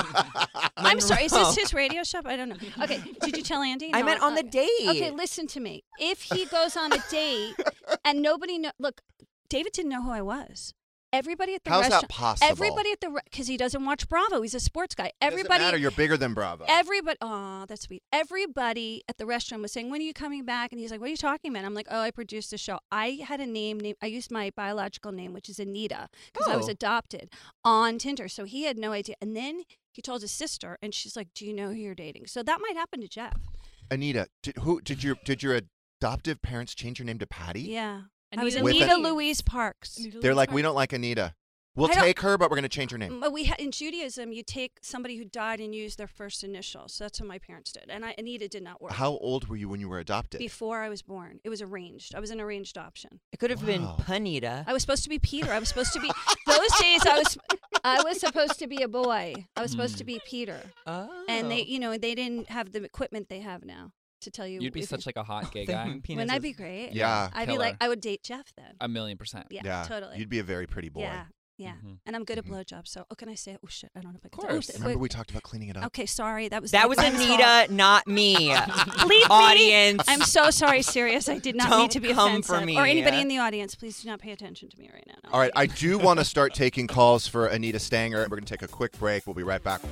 [SPEAKER 10] I'm sorry. Is
[SPEAKER 8] Monroe.
[SPEAKER 10] this his radio show? I don't know. Okay. Did you tell Andy?
[SPEAKER 8] I
[SPEAKER 10] No,
[SPEAKER 8] meant on the date.
[SPEAKER 10] Okay, listen to me. If he goes on a date and nobody look, David didn't know who I was. Everybody at the
[SPEAKER 9] How's that
[SPEAKER 10] restaurant.
[SPEAKER 9] possible?
[SPEAKER 10] Everybody at the because he doesn't watch Bravo. He's a sports guy.
[SPEAKER 9] Doesn't matter. You're bigger than Bravo.
[SPEAKER 10] Everybody, oh, that's sweet. Everybody at the restaurant was saying, "When are you coming back?" And he's like, "What are you talking about?" I'm like, "Oh, I produced a show. I had a name. I used my biological name, which is Anita, because I was
[SPEAKER 8] Oh.
[SPEAKER 10] adopted on Tinder." So he had no idea. And then he told his sister, and she's like, "Do you know who you're dating?" So that might happen to Jeff.
[SPEAKER 9] Anita, did your adoptive parents change your name to Patty?
[SPEAKER 10] Yeah, I
[SPEAKER 11] Anita
[SPEAKER 10] was
[SPEAKER 9] With
[SPEAKER 10] Anita
[SPEAKER 9] an-
[SPEAKER 10] Louise Parks.
[SPEAKER 9] They're like, we don't like Anita. We'll
[SPEAKER 10] I don't-
[SPEAKER 9] take her, but we're going to change her name.
[SPEAKER 10] But in Judaism, you take somebody who died and use their first initial. So that's what my parents did. And Anita did not work.
[SPEAKER 9] How old were you when you were adopted?
[SPEAKER 10] Before I was born. It was arranged. I was an arranged adoption.
[SPEAKER 8] It could have been
[SPEAKER 9] Wow.
[SPEAKER 8] Panita.
[SPEAKER 10] I was supposed to be Peter. I was supposed to be those days. I was supposed to be a boy. I was supposed to be Peter.
[SPEAKER 8] Oh.
[SPEAKER 10] And they didn't have the equipment they have now to tell you.
[SPEAKER 11] You'd be
[SPEAKER 10] if
[SPEAKER 11] such like a hot gay guy.
[SPEAKER 10] Wouldn't I be great?
[SPEAKER 9] Yeah.
[SPEAKER 10] I'd be like, I would date Jeff then.
[SPEAKER 11] 1,000,000%.
[SPEAKER 10] Yeah, totally.
[SPEAKER 9] You'd be a very pretty boy.
[SPEAKER 10] Yeah. Yeah,
[SPEAKER 11] Mhm.
[SPEAKER 10] and I'm good at blowjobs. So, can I say it? Oh shit, I don't know if I can.
[SPEAKER 11] Of course.
[SPEAKER 10] Say it.
[SPEAKER 9] Remember we talked about cleaning it up?
[SPEAKER 10] Okay, sorry. That was
[SPEAKER 8] That was
[SPEAKER 10] my
[SPEAKER 8] Anita, not me.
[SPEAKER 10] Bleep me.
[SPEAKER 8] Audience.
[SPEAKER 10] I'm so sorry, Sirius. I did not
[SPEAKER 8] Don't
[SPEAKER 10] mean to be
[SPEAKER 8] come
[SPEAKER 10] offensive.
[SPEAKER 8] for me.
[SPEAKER 10] Or anybody in the audience, please do not pay attention to me right now.
[SPEAKER 9] All right, I do want to start taking calls for Anita Stanger. We're going to take a quick break. We'll be right back.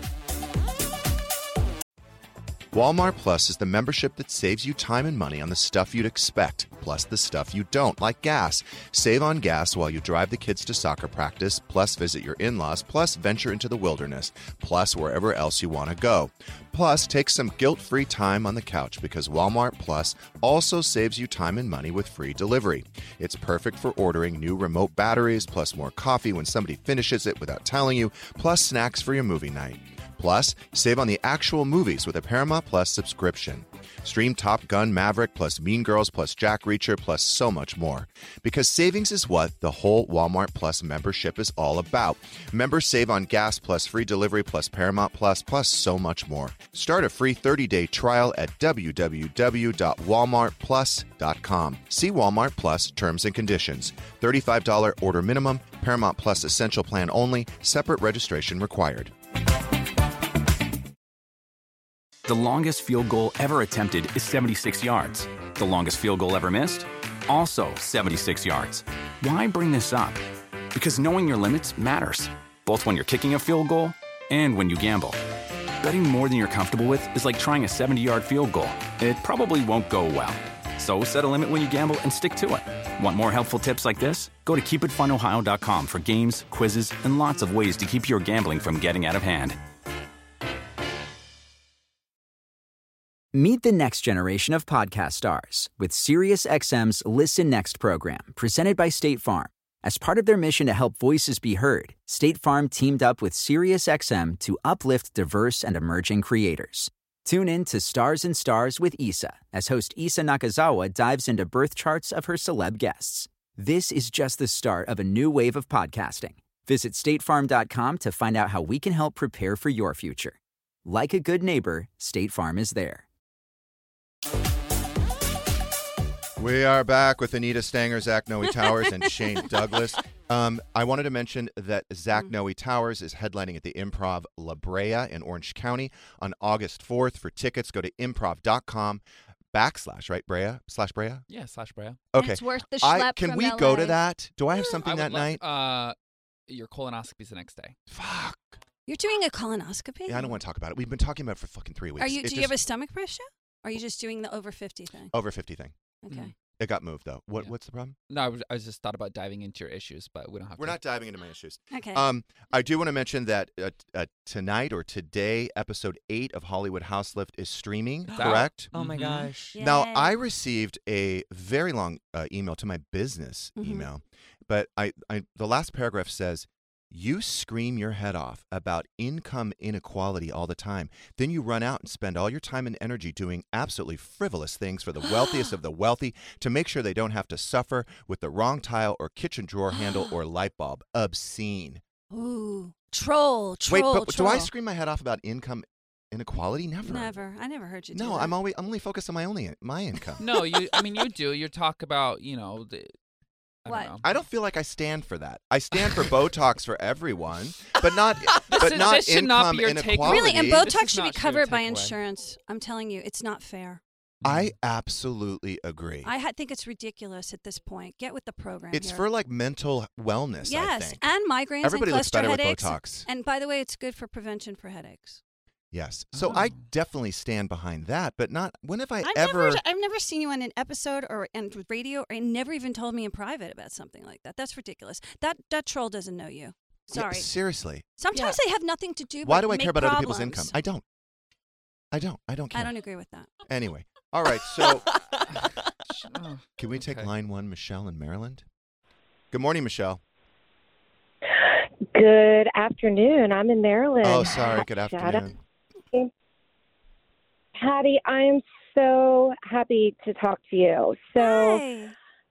[SPEAKER 9] Walmart Plus is the membership that saves you time and money on the stuff you'd expect, plus the stuff you don't, like gas. Save on gas while you drive the kids to soccer practice, plus visit your in-laws, plus venture into the wilderness, plus wherever else you want to go. Plus, take some guilt-free time on the couch because Walmart Plus also saves you time and money with free delivery. It's perfect for ordering new remote batteries, plus more coffee when somebody finishes it without telling you, plus snacks for your movie night. Plus, save on the actual movies with a Paramount Plus subscription. Stream Top Gun Maverick plus Mean Girls plus Jack Reacher plus so much more. Because savings is what the whole Walmart Plus membership is all about. Members save on gas plus free delivery plus Paramount Plus so much more. Start a free 30-day trial at www.walmartplus.com. See Walmart Plus terms and conditions. $35 order minimum, Paramount Plus Essential Plan only, separate registration required.
[SPEAKER 13] The longest field goal ever attempted is 76 yards. The longest field goal ever missed? Also 76 yards. Why bring this up? Because knowing your limits matters, both when you're kicking a field goal and when you gamble. Betting more than you're comfortable with is like trying a 70-yard field goal. It probably won't go well. So set a limit when you gamble and stick to it. Want more helpful tips like this? Go to keepitfunohio.com for games, quizzes, and lots of ways to keep your gambling from getting out of hand.
[SPEAKER 14] Meet the next generation of podcast stars with SiriusXM's Listen Next program, presented by State Farm. As part of their mission to help voices be heard, State Farm teamed up with SiriusXM to uplift diverse and emerging creators. Tune in to Stars and Stars with Issa, as host Issa Nakazawa dives into birth charts of her celeb guests. This is just the start of a new wave of podcasting. Visit statefarm.com to find out how we can help prepare for your future. Like a good neighbor, State Farm is there.
[SPEAKER 9] We are back with Anita Stanger, Zach Noe Towers, and Shane Douglas. I wanted to mention that Zach Noe Towers is headlining at the Improv La Brea in Orange County on August 4th. For tickets, go to improv.com/ right? Brea? /Brea?
[SPEAKER 11] Yeah, /Brea.
[SPEAKER 9] Okay.
[SPEAKER 10] It's worth the schlep
[SPEAKER 9] Can
[SPEAKER 10] from
[SPEAKER 9] we
[SPEAKER 10] LA.
[SPEAKER 9] go to that? Do I have something that night?
[SPEAKER 11] Your colonoscopy's the next day.
[SPEAKER 9] Fuck.
[SPEAKER 10] You're doing a colonoscopy?
[SPEAKER 9] Yeah, I don't want to talk about it. We've been talking about it for fucking 3 weeks.
[SPEAKER 10] Do you have a stomach pressure? Or are you just doing the over 50 thing?
[SPEAKER 9] Over 50 thing.
[SPEAKER 10] Okay.
[SPEAKER 9] It got moved, though. What's the problem?
[SPEAKER 11] No, I was just thought about diving into your issues, but we don't have to.
[SPEAKER 9] We're not diving into my issues.
[SPEAKER 10] Okay.
[SPEAKER 9] I do want to mention that tonight or today, episode 8 of Hollywood House Lift is streaming, correct?
[SPEAKER 8] Oh, my gosh.
[SPEAKER 9] Now, I received a very long email to my business email, but the last paragraph says, you scream your head off about income inequality all the time. Then you run out and spend all your time and energy doing absolutely frivolous things for the wealthiest of the wealthy to make sure they don't have to suffer with the wrong tile or kitchen drawer handle or light bulb. Obscene.
[SPEAKER 10] Ooh. Troll.
[SPEAKER 9] Wait, but do I scream my head off about income inequality? Never.
[SPEAKER 10] Never. I never heard you do
[SPEAKER 9] No,
[SPEAKER 10] that.
[SPEAKER 9] I'm only focused on my income.
[SPEAKER 11] No, you do. You talk about,
[SPEAKER 9] I don't feel like I stand for that. I stand for Botox for everyone, but not
[SPEAKER 11] this should not
[SPEAKER 9] income
[SPEAKER 11] be your
[SPEAKER 9] inequality.
[SPEAKER 10] Really, and Botox should be covered by insurance. I'm telling you, it's not fair.
[SPEAKER 9] I absolutely agree.
[SPEAKER 10] I think it's ridiculous at this point. Get with the program.
[SPEAKER 9] It's
[SPEAKER 10] here.
[SPEAKER 9] for like mental wellness.
[SPEAKER 10] Yes,
[SPEAKER 9] I think.
[SPEAKER 10] and migraines
[SPEAKER 9] Everybody
[SPEAKER 10] and
[SPEAKER 9] looks
[SPEAKER 10] cluster
[SPEAKER 9] better
[SPEAKER 10] headaches.
[SPEAKER 9] with Botox.
[SPEAKER 10] And by the way, it's good for prevention for headaches.
[SPEAKER 9] Yes. So I definitely stand behind that, but not. When have I've
[SPEAKER 10] never seen you on an episode or and radio, or never even told me in private about something like that. That's ridiculous. That troll doesn't know you. Sorry.
[SPEAKER 9] Yeah, seriously.
[SPEAKER 10] Sometimes they have nothing to do.
[SPEAKER 9] Why
[SPEAKER 10] but
[SPEAKER 9] do I
[SPEAKER 10] make
[SPEAKER 9] care about other people's
[SPEAKER 10] problems.
[SPEAKER 9] income? I don't care.
[SPEAKER 10] I don't agree with that.
[SPEAKER 9] Anyway, all right. So can we take line 1, Michelle in Maryland? Good morning, Michelle.
[SPEAKER 15] Good afternoon. I'm in Maryland.
[SPEAKER 9] Oh, sorry. Good afternoon.
[SPEAKER 15] Patty, I am so happy to talk to you. So
[SPEAKER 10] Hi.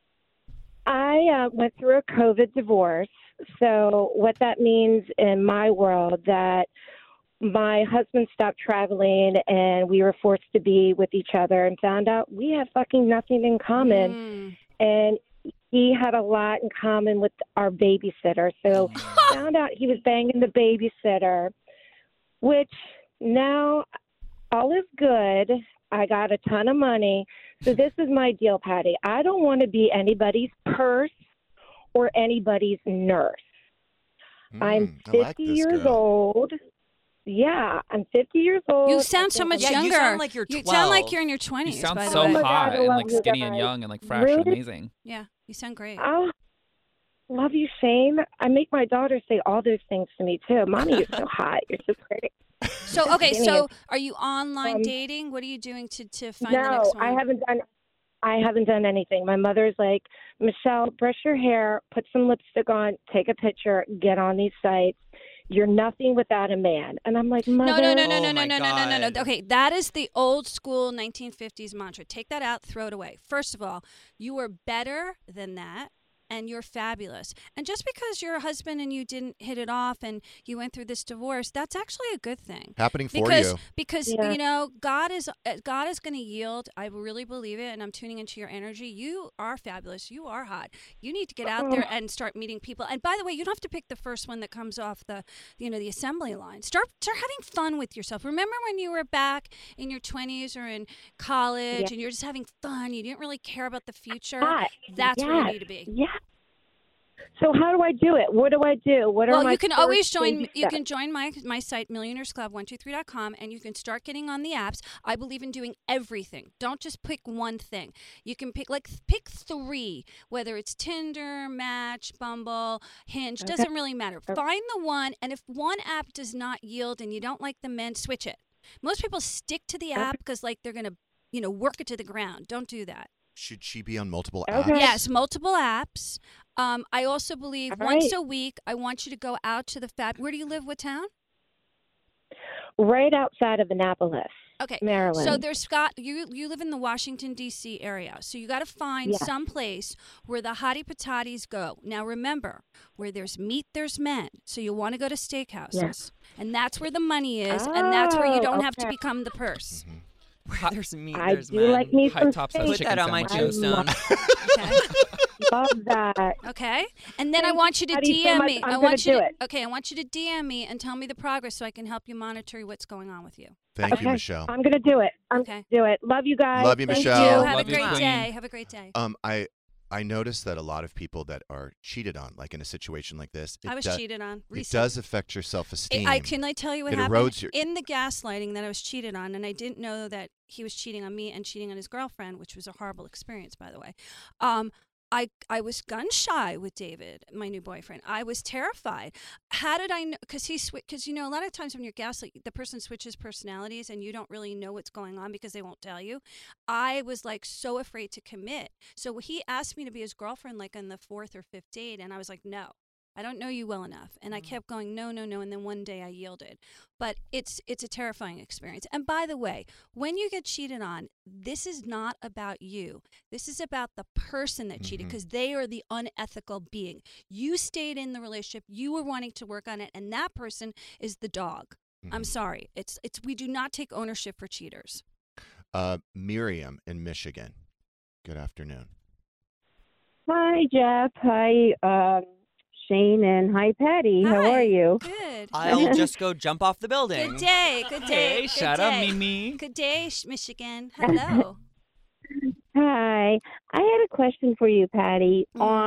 [SPEAKER 15] I went through a COVID divorce. So what that means in my world, that my husband stopped traveling and we were forced to be with each other and found out we have fucking nothing in common. And he had a lot in common with our babysitter. So found out he was banging the babysitter, which now all is good. I got a ton of money. So this is my deal, Patty. I don't want to be anybody's purse or anybody's nurse. I'm 50 years old. Yeah, I'm 50 years old.
[SPEAKER 10] You sound so much younger.
[SPEAKER 8] You sound like you're
[SPEAKER 10] 12.
[SPEAKER 8] 12.
[SPEAKER 10] You sound like you're in your 20s.
[SPEAKER 11] You sound
[SPEAKER 10] by the
[SPEAKER 11] so
[SPEAKER 10] way.
[SPEAKER 11] hot and like
[SPEAKER 15] you
[SPEAKER 11] skinny and
[SPEAKER 15] guys.
[SPEAKER 11] young and like fresh and
[SPEAKER 15] Really?
[SPEAKER 11] amazing.
[SPEAKER 10] Yeah, you sound great.
[SPEAKER 15] Oh, love you, Shane. I make my daughter say all those things to me, too. Mommy, you're so hot. You're so great.
[SPEAKER 10] So, okay, so are you online dating? What are you doing to find the next one?
[SPEAKER 15] I haven't done anything. My mother's like, Michelle, brush your hair, put some lipstick on, take a picture, get on these sites. you're nothing without a man. And I'm like, Mother.
[SPEAKER 10] No. Okay, that is the old school 1950s mantra. Take that out, throw it away. First of all, you are better than that. And you're fabulous. And just because your husband and you didn't hit it off and you went through this divorce, that's actually a good thing.
[SPEAKER 9] Happening for you.
[SPEAKER 10] Because you know, God is going to yield. I really believe it, and I'm tuning into your energy. You are fabulous. You are hot. You need to get out there and start meeting people. And by the way, you don't have to pick the first one that comes off the assembly line. Start having fun with yourself. Remember when you were back in your 20s or in college and you're just having fun? You didn't really care about the future. That's where you need to be.
[SPEAKER 15] Yeah. So how do I do it? What do I do?
[SPEAKER 10] You can always join. You can join my site, millionairesclub123.com, and you can start getting on the apps. I believe in doing everything. Don't just pick one thing. You can pick 3, whether it's Tinder, Match, Bumble, Hinge. Doesn't really matter. Find the one, and if one app does not yield and you don't like the men, switch it. Most people stick to the app because they're gonna work it to the ground. Don't do that.
[SPEAKER 9] Should she be on multiple apps?
[SPEAKER 10] Yes, multiple apps. I also believe once a week, I want you to go out to the Where do you live? What town?
[SPEAKER 15] Right outside of Annapolis.
[SPEAKER 10] Okay,
[SPEAKER 15] Maryland.
[SPEAKER 10] So there's you live in the Washington, D.C. area. So you got to find some place where the hottie patatis go. Now remember, where there's meat, there's men. So you want to go to steakhouses. And that's where the money is. And that's where you don't have to become the purse.
[SPEAKER 8] Where there's meat,
[SPEAKER 15] I
[SPEAKER 8] there's
[SPEAKER 15] do
[SPEAKER 8] men.
[SPEAKER 15] like me some
[SPEAKER 8] Put
[SPEAKER 15] steak.
[SPEAKER 8] that on my tombstone.
[SPEAKER 15] Love that.
[SPEAKER 10] Okay, and then I want you to
[SPEAKER 15] How do you
[SPEAKER 10] DM
[SPEAKER 15] so
[SPEAKER 10] me.
[SPEAKER 15] much?
[SPEAKER 10] I
[SPEAKER 15] I'm
[SPEAKER 10] want you
[SPEAKER 15] gonna
[SPEAKER 10] to.
[SPEAKER 15] do it.
[SPEAKER 10] Okay, I want you to DM me and tell me the progress so I can help you monitor what's going on with you.
[SPEAKER 9] Thank you, Michelle.
[SPEAKER 15] I'm going to do it. I'm going to do it. Love you guys.
[SPEAKER 9] Love you,
[SPEAKER 15] Thank
[SPEAKER 9] Michelle.
[SPEAKER 15] You.
[SPEAKER 10] Have
[SPEAKER 9] Love
[SPEAKER 10] a
[SPEAKER 9] you,
[SPEAKER 10] great
[SPEAKER 9] Queen.
[SPEAKER 10] day. Have a great day.
[SPEAKER 9] I noticed that a lot of people that are cheated on, like in a situation like this,
[SPEAKER 10] I was cheated on
[SPEAKER 9] It
[SPEAKER 10] recently.
[SPEAKER 9] does affect your self-esteem.
[SPEAKER 10] Can I tell you what
[SPEAKER 9] It
[SPEAKER 10] happened?
[SPEAKER 9] erodes your.
[SPEAKER 10] In the gaslighting that I was cheated on, and I didn't know that he was cheating on me and cheating on his girlfriend, which was a horrible experience, by the way. I was gun shy with David, my new boyfriend. I was terrified. How did I know? Because a lot of times when you're gaslit, the person switches personalities and you don't really know what's going on because they won't tell you. I was so afraid to commit. So he asked me to be his girlfriend on the 4th or 5th date, and I was like, no. I don't know you well enough. And I kept going, no. And then one day I yielded. But it's a terrifying experience. And by the way, when you get cheated on, this is not about you. This is about the person that cheated because they are the unethical being. You stayed in the relationship. You were wanting to work on it. And that person is the dog. I'm sorry. We do not take ownership for cheaters.
[SPEAKER 9] Miriam in Michigan. Good afternoon.
[SPEAKER 15] Hi, Jeff. Hi, Shane, and hi, Patty.
[SPEAKER 10] Hi.
[SPEAKER 15] How are you?
[SPEAKER 10] Good.
[SPEAKER 8] I'll just go jump off the building.
[SPEAKER 10] Good day. Good day.
[SPEAKER 11] Hey, shut up, Mimi.
[SPEAKER 10] Good day, Michigan. Hello.
[SPEAKER 15] Hi. I had a question for you, Patty.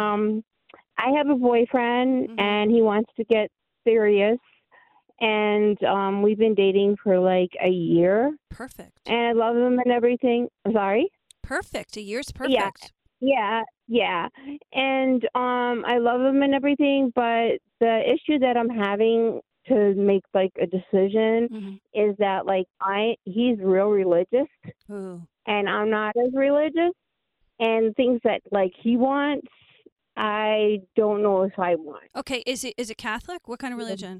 [SPEAKER 15] I have a boyfriend, and he wants to get serious, and we've been dating for a year.
[SPEAKER 10] Perfect.
[SPEAKER 15] And I love him and everything. Sorry?
[SPEAKER 10] Perfect. A year's perfect.
[SPEAKER 15] Yeah. And I love him and everything, but the issue that I'm having to make a decision is that he's real religious.
[SPEAKER 10] Ooh.
[SPEAKER 15] And I'm not as religious, and things that he wants, I don't know if I want.
[SPEAKER 10] Okay, is it Catholic? What kind of religion?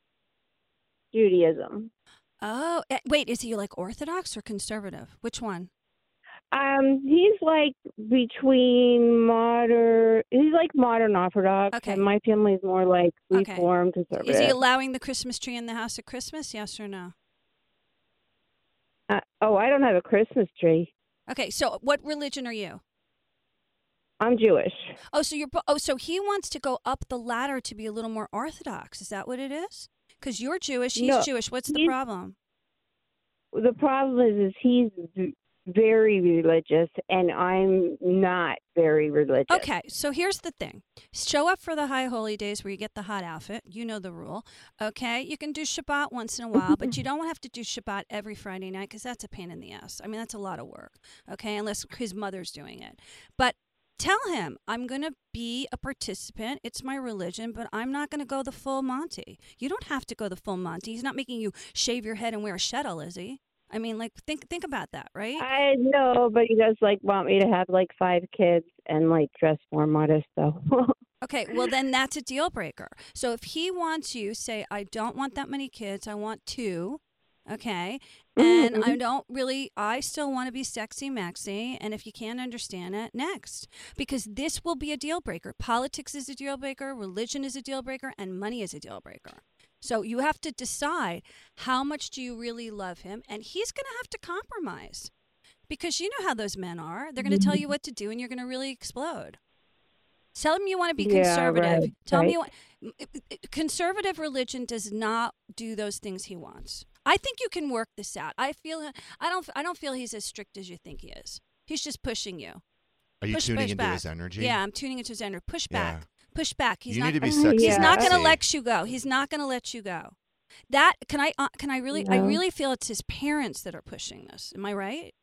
[SPEAKER 15] Judaism.
[SPEAKER 10] Oh, wait, is he Orthodox or conservative? Which one?
[SPEAKER 15] He's between modern. He's modern Orthodox.
[SPEAKER 10] Okay.
[SPEAKER 15] And my family's more Reformed conservative.
[SPEAKER 10] Is he allowing the Christmas tree in the house at Christmas? Yes or no?
[SPEAKER 15] I don't have a Christmas tree.
[SPEAKER 10] Okay, so what religion are you?
[SPEAKER 15] I'm Jewish.
[SPEAKER 10] Oh, so he wants to go up the ladder to be a little more Orthodox. Is that what it is? Because you're Jewish, he's Jewish. What's the problem?
[SPEAKER 15] The problem is he's very religious, and I'm not very religious.
[SPEAKER 10] Okay, so here's the thing. Show up for the high holy days where you get the hot outfit. You know the rule. Okay, you can do Shabbat once in a while, but you don't have to do Shabbat every Friday night because that's a pain in the ass. I mean, that's a lot of work, okay, unless his mother's doing it. But tell him, I'm going to be a participant. It's my religion, but I'm not going to go the full Monty. You don't have to go the full Monty. He's not making you shave your head and wear a shuttle, is he? I mean, think about that, right?
[SPEAKER 15] I know, but he does want me to have 5 kids and dress more modest though.
[SPEAKER 10] Okay, well then that's a deal breaker. So if he wants you, say, I don't want that many kids, I want 2, okay? And I still want to be sexy Maxie, and if you can't understand it, next. Because this will be a deal breaker. Politics is a deal breaker, religion is a deal breaker, and money is a deal breaker. So you have to decide how much do you really love him, and he's going to have to compromise. Because you know how those men are. They're going to tell you what to do, and you're going to really explode. Tell him you want to be conservative.
[SPEAKER 15] Right,
[SPEAKER 10] Tell him you want. Conservative religion does not do those things he wants. I think you can work this out. I don't feel he's as strict as you think he is. He's just pushing you.
[SPEAKER 9] Are you tuning into his energy?
[SPEAKER 10] Yeah, I'm tuning into his energy. Push back. Push back. He's
[SPEAKER 9] you
[SPEAKER 10] not,
[SPEAKER 9] need to be sexy.
[SPEAKER 10] He's not going to let you go. He's not going to let you go. That can I really? I really feel it's his parents that are pushing this. Am I right?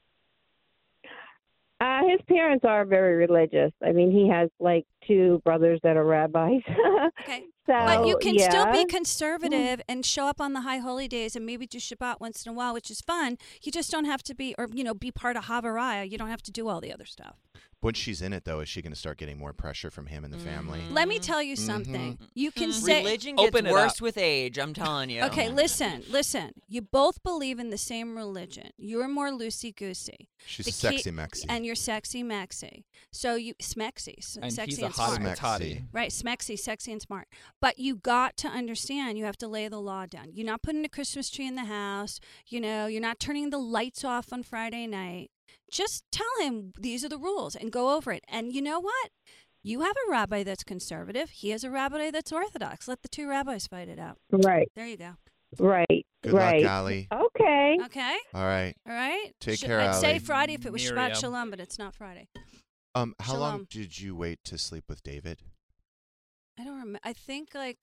[SPEAKER 15] His parents are very religious. I mean, he has like 2 brothers that are rabbis.
[SPEAKER 10] Okay.
[SPEAKER 15] So,
[SPEAKER 10] but you can still be conservative and show up on the high holy days and maybe do Shabbat once in a while, which is fun. You just don't have to be, or be part of Havaraya. You don't have to do all the other stuff.
[SPEAKER 9] Once she's in it, though, is she going to start getting more pressure from him and the family?
[SPEAKER 10] Let me tell you something. You can say
[SPEAKER 8] religion gets worse with age. I'm telling you.
[SPEAKER 10] Okay, listen. You both believe in the same religion. You're more loosey goosey.
[SPEAKER 9] She's a sexy Maxie,
[SPEAKER 10] and you're sexy Maxie. So you smexy,
[SPEAKER 11] and
[SPEAKER 10] sexy
[SPEAKER 11] he's a
[SPEAKER 10] and
[SPEAKER 11] hot
[SPEAKER 10] smart.
[SPEAKER 11] toddy.
[SPEAKER 10] Right, smexy, sexy and smart. But you got to understand. You have to lay the law down. You're not putting a Christmas tree in the house. You're not turning the lights off on Friday night. Just tell him these are the rules and go over it. And you know what? You have a rabbi that's conservative. He has a rabbi that's Orthodox. Let the 2 rabbis fight it out.
[SPEAKER 15] Right.
[SPEAKER 10] There you go.
[SPEAKER 15] Right.
[SPEAKER 9] Good
[SPEAKER 15] right.
[SPEAKER 9] luck, Allie.
[SPEAKER 15] Okay.
[SPEAKER 10] Okay.
[SPEAKER 9] All right.
[SPEAKER 10] All right.
[SPEAKER 9] Take care,
[SPEAKER 10] I'd
[SPEAKER 9] Allie.
[SPEAKER 10] say Friday if it was
[SPEAKER 11] Miriam.
[SPEAKER 10] Shabbat Shalom, but it's not Friday.
[SPEAKER 9] How
[SPEAKER 10] Shalom.
[SPEAKER 9] long did you wait to sleep with David?
[SPEAKER 10] I don't remember. I think like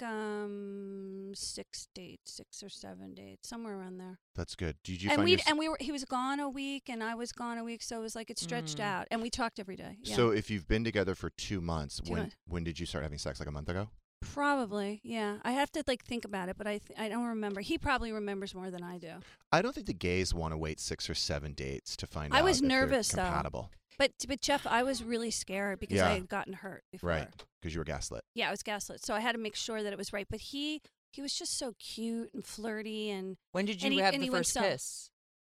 [SPEAKER 10] 6 or 7 dates, somewhere around there.
[SPEAKER 9] That's good. Did you
[SPEAKER 10] and
[SPEAKER 9] find
[SPEAKER 10] he was gone a week and I was gone a week, so it was like it stretched out, and we talked every day. Yeah.
[SPEAKER 9] So if you've been together for 2 months,
[SPEAKER 10] 2 months.
[SPEAKER 9] when did you start having sex? Like a month ago?
[SPEAKER 10] Probably, yeah. I have to think about it, but I don't remember. He probably remembers more than I do.
[SPEAKER 9] I don't think the gays want to wait 6 or 7 dates to find out.
[SPEAKER 10] I was
[SPEAKER 9] if they're
[SPEAKER 10] nervous
[SPEAKER 9] compatible.
[SPEAKER 10] though. But Jeff, I was really scared because I had gotten hurt before.
[SPEAKER 9] Right, because you were gaslit.
[SPEAKER 10] Yeah, I was gaslit, so I had to make sure that it was right. But he was just so cute and flirty. And
[SPEAKER 8] when did you have the first kiss?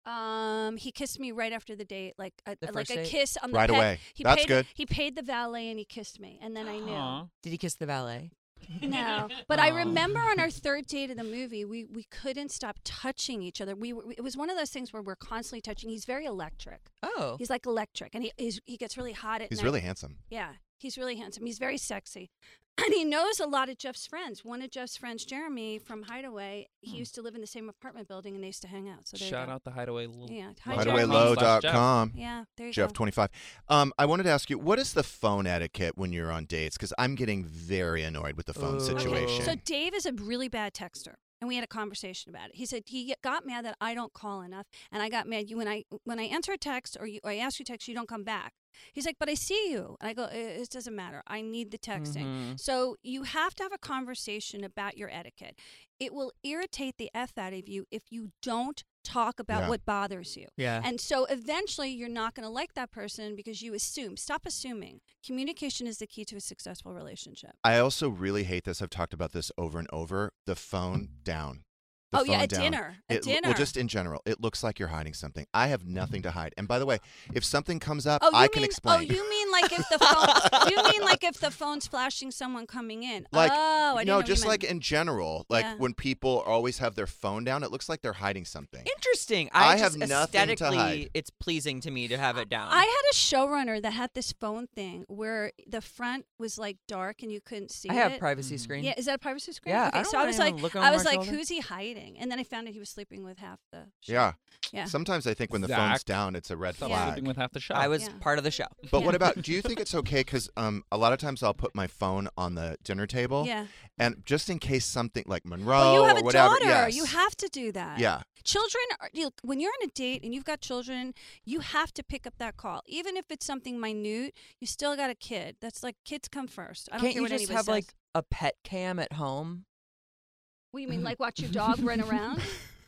[SPEAKER 10] He kissed me right after the date, like a
[SPEAKER 8] date?
[SPEAKER 10] kiss on the
[SPEAKER 9] right away. That's good.
[SPEAKER 10] He paid the valet and he kissed me, and then I knew.
[SPEAKER 8] Did he kiss the valet?
[SPEAKER 10] No, but I remember on our 3rd date of the movie, we couldn't stop touching each other. It was one of those things where we're constantly touching. He's very electric.
[SPEAKER 8] Oh,
[SPEAKER 10] he's like electric, and he gets really hot at night.
[SPEAKER 9] He's really handsome.
[SPEAKER 10] Yeah, he's really handsome. He's very sexy. And he knows a lot of Jeff's friends. One of Jeff's friends, Jeremy from Hideaway, he used to live in the same apartment building, and they used to hang out. So
[SPEAKER 11] shout out the Hideaway.
[SPEAKER 10] Yeah,
[SPEAKER 9] HideawayLow.com.
[SPEAKER 10] Yeah, there you
[SPEAKER 9] Jeff
[SPEAKER 10] go.
[SPEAKER 9] 25. I wanted to ask you, what is the phone etiquette when you're on dates? Because I'm getting very annoyed with the phone situation.
[SPEAKER 10] So Dave is a really bad texter. And we had a conversation about it. He said he got mad that I don't call enough, and I got mad when I answer a text or I ask you to text, you don't come back. He's like, but I see you. And I go, it doesn't matter. I need the texting.
[SPEAKER 8] Mm-hmm.
[SPEAKER 10] So you have to have a conversation about your etiquette. It will irritate the F out of you if you don't talk about what bothers you.
[SPEAKER 8] Yeah.
[SPEAKER 10] And so eventually you're not going to like that person because you assume. Stop assuming. Communication is the key to a successful relationship.
[SPEAKER 9] I also really hate this. I've talked about this over and over. The phone down. The phone
[SPEAKER 10] at
[SPEAKER 9] down.
[SPEAKER 10] dinner. At dinner.
[SPEAKER 9] Well, just in general, it looks like you're hiding something. I have nothing to hide. And by the way, if something comes up, I can explain.
[SPEAKER 10] Oh, you mean like if the phone? You mean like if the phone's flashing someone coming in?
[SPEAKER 9] Like,
[SPEAKER 10] I didn't know
[SPEAKER 9] just
[SPEAKER 10] you meant.
[SPEAKER 9] like in general, like when people always have their phone down, it looks like they're hiding something.
[SPEAKER 8] Interesting.
[SPEAKER 9] I
[SPEAKER 8] just
[SPEAKER 9] have nothing to hide.
[SPEAKER 8] It's pleasing to me to have it down.
[SPEAKER 10] I had a showrunner that had this phone thing where the front was like dark and you couldn't see it.
[SPEAKER 8] I have privacy screen.
[SPEAKER 10] Yeah, is that a privacy screen?
[SPEAKER 8] Yeah.
[SPEAKER 10] Okay,
[SPEAKER 8] I don't
[SPEAKER 10] so I was like,
[SPEAKER 8] look over my shoulder.
[SPEAKER 10] who's he hiding? And then I found out he was sleeping with half the show.
[SPEAKER 9] Yeah.
[SPEAKER 10] Yeah.
[SPEAKER 9] Sometimes I think when the phone's down, it's a red flag.
[SPEAKER 11] Sleeping with half the show.
[SPEAKER 8] I was part of the show.
[SPEAKER 9] But what about, do you think it's okay? Because a lot of times I'll put my phone on the dinner table.
[SPEAKER 10] Yeah.
[SPEAKER 9] And just in case something like Monroe
[SPEAKER 10] Well, you have
[SPEAKER 9] or
[SPEAKER 10] a
[SPEAKER 9] whatever.
[SPEAKER 10] daughter.
[SPEAKER 9] Yes.
[SPEAKER 10] You have to do that.
[SPEAKER 9] Yeah.
[SPEAKER 10] Children, when you're on a date and you've got children, you have to pick up that call. Even if it's something minute, you still got a kid. That's like, kids come first. I don't
[SPEAKER 8] Can't
[SPEAKER 10] care
[SPEAKER 8] you
[SPEAKER 10] what
[SPEAKER 8] just
[SPEAKER 10] anybody
[SPEAKER 8] have
[SPEAKER 10] says.
[SPEAKER 8] like a pet cam at home?
[SPEAKER 10] What do you mean, like watch your dog run around?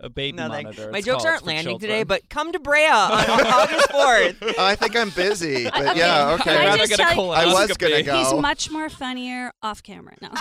[SPEAKER 11] A baby
[SPEAKER 8] Nothing.
[SPEAKER 11] monitor.
[SPEAKER 8] My
[SPEAKER 11] It's
[SPEAKER 8] jokes
[SPEAKER 11] called
[SPEAKER 8] aren't
[SPEAKER 11] for
[SPEAKER 8] landing
[SPEAKER 11] children.
[SPEAKER 8] today, but come to Brea on August 4th.
[SPEAKER 9] I think I'm busy, but yeah, okay.
[SPEAKER 10] Can I just tell you-
[SPEAKER 9] I was gonna go.
[SPEAKER 10] He's much more funnier off camera. No.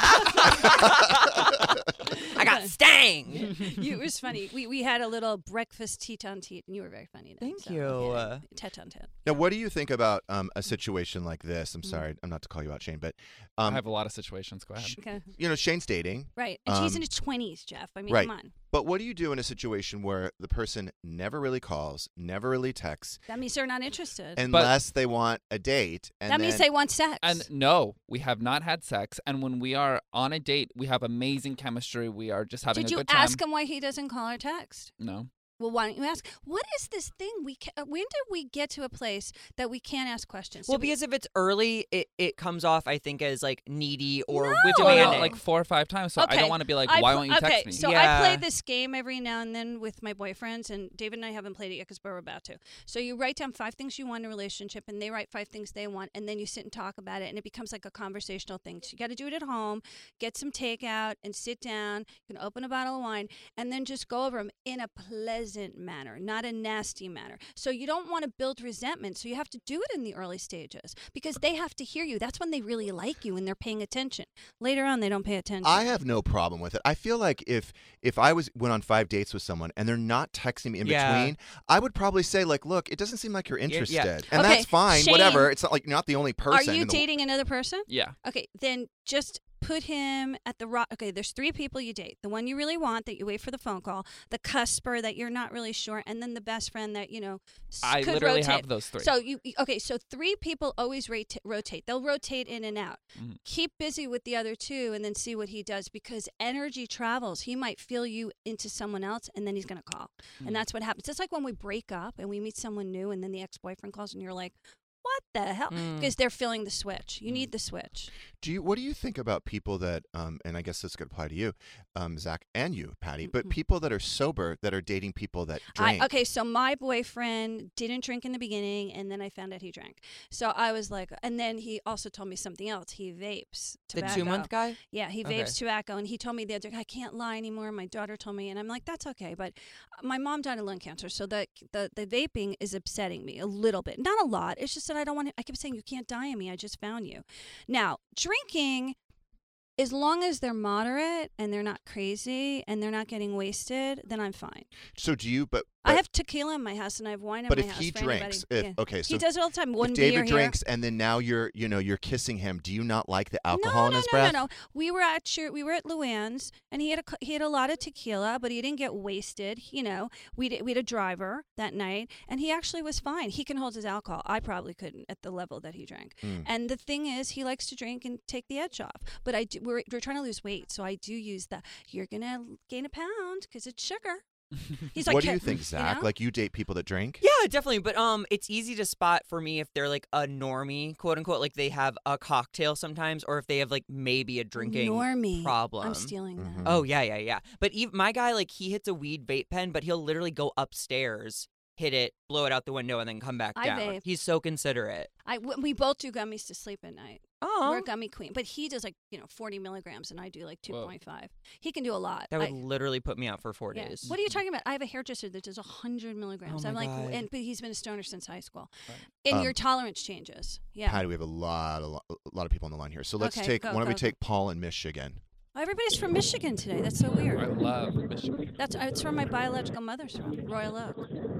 [SPEAKER 8] I got stang.
[SPEAKER 10] It was funny. We had a little breakfast tete on tete, and you were very funny. Then,
[SPEAKER 8] Thank you.
[SPEAKER 10] Tete on tete.
[SPEAKER 9] Now, what do you think about a situation like this? I'm sorry, I'm not to call you out, Shane, but
[SPEAKER 11] I have a lot of situations. Go ahead.
[SPEAKER 10] Okay.
[SPEAKER 9] you know, Shane's dating.
[SPEAKER 10] Right. And she's in her 20s, Jeff. I mean,
[SPEAKER 9] right.
[SPEAKER 10] come on.
[SPEAKER 9] But what do you do in a situation where the person never really calls, never really texts,
[SPEAKER 10] That means they're not interested.
[SPEAKER 9] unless they want a date? And
[SPEAKER 10] that means
[SPEAKER 9] then-
[SPEAKER 10] they want sex.
[SPEAKER 11] And no, we have not had sex. And when we are on a date, we have amazing chemistry. We are just having
[SPEAKER 10] Did
[SPEAKER 11] a
[SPEAKER 10] you
[SPEAKER 11] good time.
[SPEAKER 10] ask him why he doesn't call or text?
[SPEAKER 11] No.
[SPEAKER 10] Well, why don't you ask? What is this thing? When did we get to a place that we can't ask questions?
[SPEAKER 8] Well,
[SPEAKER 10] Did we-
[SPEAKER 8] because if it's early, it comes off, I think, as like needy or
[SPEAKER 10] No.
[SPEAKER 11] We've done
[SPEAKER 8] demanding.
[SPEAKER 11] it like 4 or 5 times, so I don't want to be like, why won't you text me?
[SPEAKER 10] So I play this game every now and then with my boyfriends, and David and I haven't played it yet because we're about to. So you write down 5 things you want in a relationship, and they write 5 things they want, and then you sit and talk about it, and it becomes like a conversational thing. So you got to do it at home, get some takeout, and sit down. You can open a bottle of wine, and then just go over them in a pleasant manner, not a nasty manner. So you don't want to build resentment, so you have to do it in the early stages because they have to hear you. That's when they really like you and they're paying attention. Later on, they don't pay attention.
[SPEAKER 9] I have no problem with it. I feel like if I went on 5 dates with someone and they're not texting me in between, I would probably say like, look, it doesn't seem like you're interested, and
[SPEAKER 10] Okay,
[SPEAKER 9] that's fine.
[SPEAKER 10] Shane,
[SPEAKER 9] whatever. It's not like you're not the only person.
[SPEAKER 10] Are you
[SPEAKER 9] in the-
[SPEAKER 10] dating another person?
[SPEAKER 11] Yeah.
[SPEAKER 10] Okay, then just put him at the rock. Okay, there's 3 people you date. The one you really want that you wait for the phone call, the cusper that you're not really sure, and then the best friend that, you know,
[SPEAKER 11] I
[SPEAKER 10] could
[SPEAKER 11] literally
[SPEAKER 10] rotate.
[SPEAKER 11] have those 3.
[SPEAKER 10] So so 3 people always rotate. They'll rotate in and out.
[SPEAKER 11] Mhm.
[SPEAKER 10] Keep busy with the other 2 and then see what he does because energy travels. He might feel you into someone else and then he's going to call. And that's what happens. It's like when we break up and we meet someone new and then the ex-boyfriend calls and you're like, what the hell? Because they're feeling the switch. You need the switch.
[SPEAKER 9] What do you think about people that, and I guess this could apply to you, Zach, and you, Patty, but people that are sober that are dating people that drink?
[SPEAKER 10] Okay, so my boyfriend didn't drink in the beginning, and then I found out he drank. So I was like, and then he also told me something else. He vapes tobacco.
[SPEAKER 8] The 2-month guy?
[SPEAKER 10] Yeah, he vapes tobacco, and he told me the other day, I can't lie anymore. My daughter told me, and I'm like, that's okay. But my mom died of lung cancer, so the vaping is upsetting me a little bit. Not a lot. It's just that I don't want to, I kept saying, you can't die on me. I just found you. Now, drinking, as long as they're moderate and they're not crazy and they're not getting wasted, then I'm fine.
[SPEAKER 9] So do you, but
[SPEAKER 10] I have tequila in my house and I have wine in
[SPEAKER 9] but
[SPEAKER 10] my
[SPEAKER 9] if
[SPEAKER 10] house.
[SPEAKER 9] he
[SPEAKER 10] for
[SPEAKER 9] drinks,
[SPEAKER 10] anybody. Yeah.
[SPEAKER 9] so
[SPEAKER 10] he does it all the time. One
[SPEAKER 9] if David
[SPEAKER 10] beer here.
[SPEAKER 9] drinks and then now you're kissing him, do you not like the alcohol in his
[SPEAKER 10] No.
[SPEAKER 9] breath?
[SPEAKER 10] We were at Luann's and he had a lot of tequila, but he didn't get wasted. You know, we had a driver that night, and he actually was fine. He can hold his alcohol. I probably couldn't at the level that he drank. And the thing is, he likes to drink and take the edge off. But we're trying to lose weight, so I do use you're gonna gain a pound because it's sugar. He's like,
[SPEAKER 9] what do you think, Zach?
[SPEAKER 10] You know?
[SPEAKER 9] Like you date people that drink?
[SPEAKER 8] Yeah, definitely. But it's easy to spot for me if they're like a normie, quote unquote, like they have a cocktail sometimes, or if they have like maybe a drinking
[SPEAKER 10] normie
[SPEAKER 8] problem.
[SPEAKER 10] I'm stealing that.
[SPEAKER 8] Oh yeah. But my guy, like he hits a weed vape pen, but he'll literally go upstairs, hit it, blow it out the window, and then come back
[SPEAKER 10] I
[SPEAKER 8] down.
[SPEAKER 10] vape.
[SPEAKER 8] He's so considerate.
[SPEAKER 10] We both do gummies to sleep at night.
[SPEAKER 8] Oh,
[SPEAKER 10] we're a gummy queen. But he does 40 milligrams, and I do like 2.5. He can do a lot.
[SPEAKER 8] That would literally put me out for 4
[SPEAKER 10] Yeah.
[SPEAKER 8] days.
[SPEAKER 10] What are you talking about? I have a hairdresser that does 100 milligrams.
[SPEAKER 8] Oh
[SPEAKER 10] I'm
[SPEAKER 8] my
[SPEAKER 10] like,
[SPEAKER 8] God.
[SPEAKER 10] but he's been a stoner since high school. And your tolerance changes. Yeah.
[SPEAKER 9] Patty, we have a lot of people on the line here. So let's
[SPEAKER 10] Okay,
[SPEAKER 9] take.
[SPEAKER 10] go,
[SPEAKER 9] Why don't we
[SPEAKER 10] go,
[SPEAKER 9] take Paul in Michigan?
[SPEAKER 10] Oh, everybody's from Michigan today. That's so weird.
[SPEAKER 11] I love Michigan.
[SPEAKER 10] It's where my biological mother's from, Royal Oak.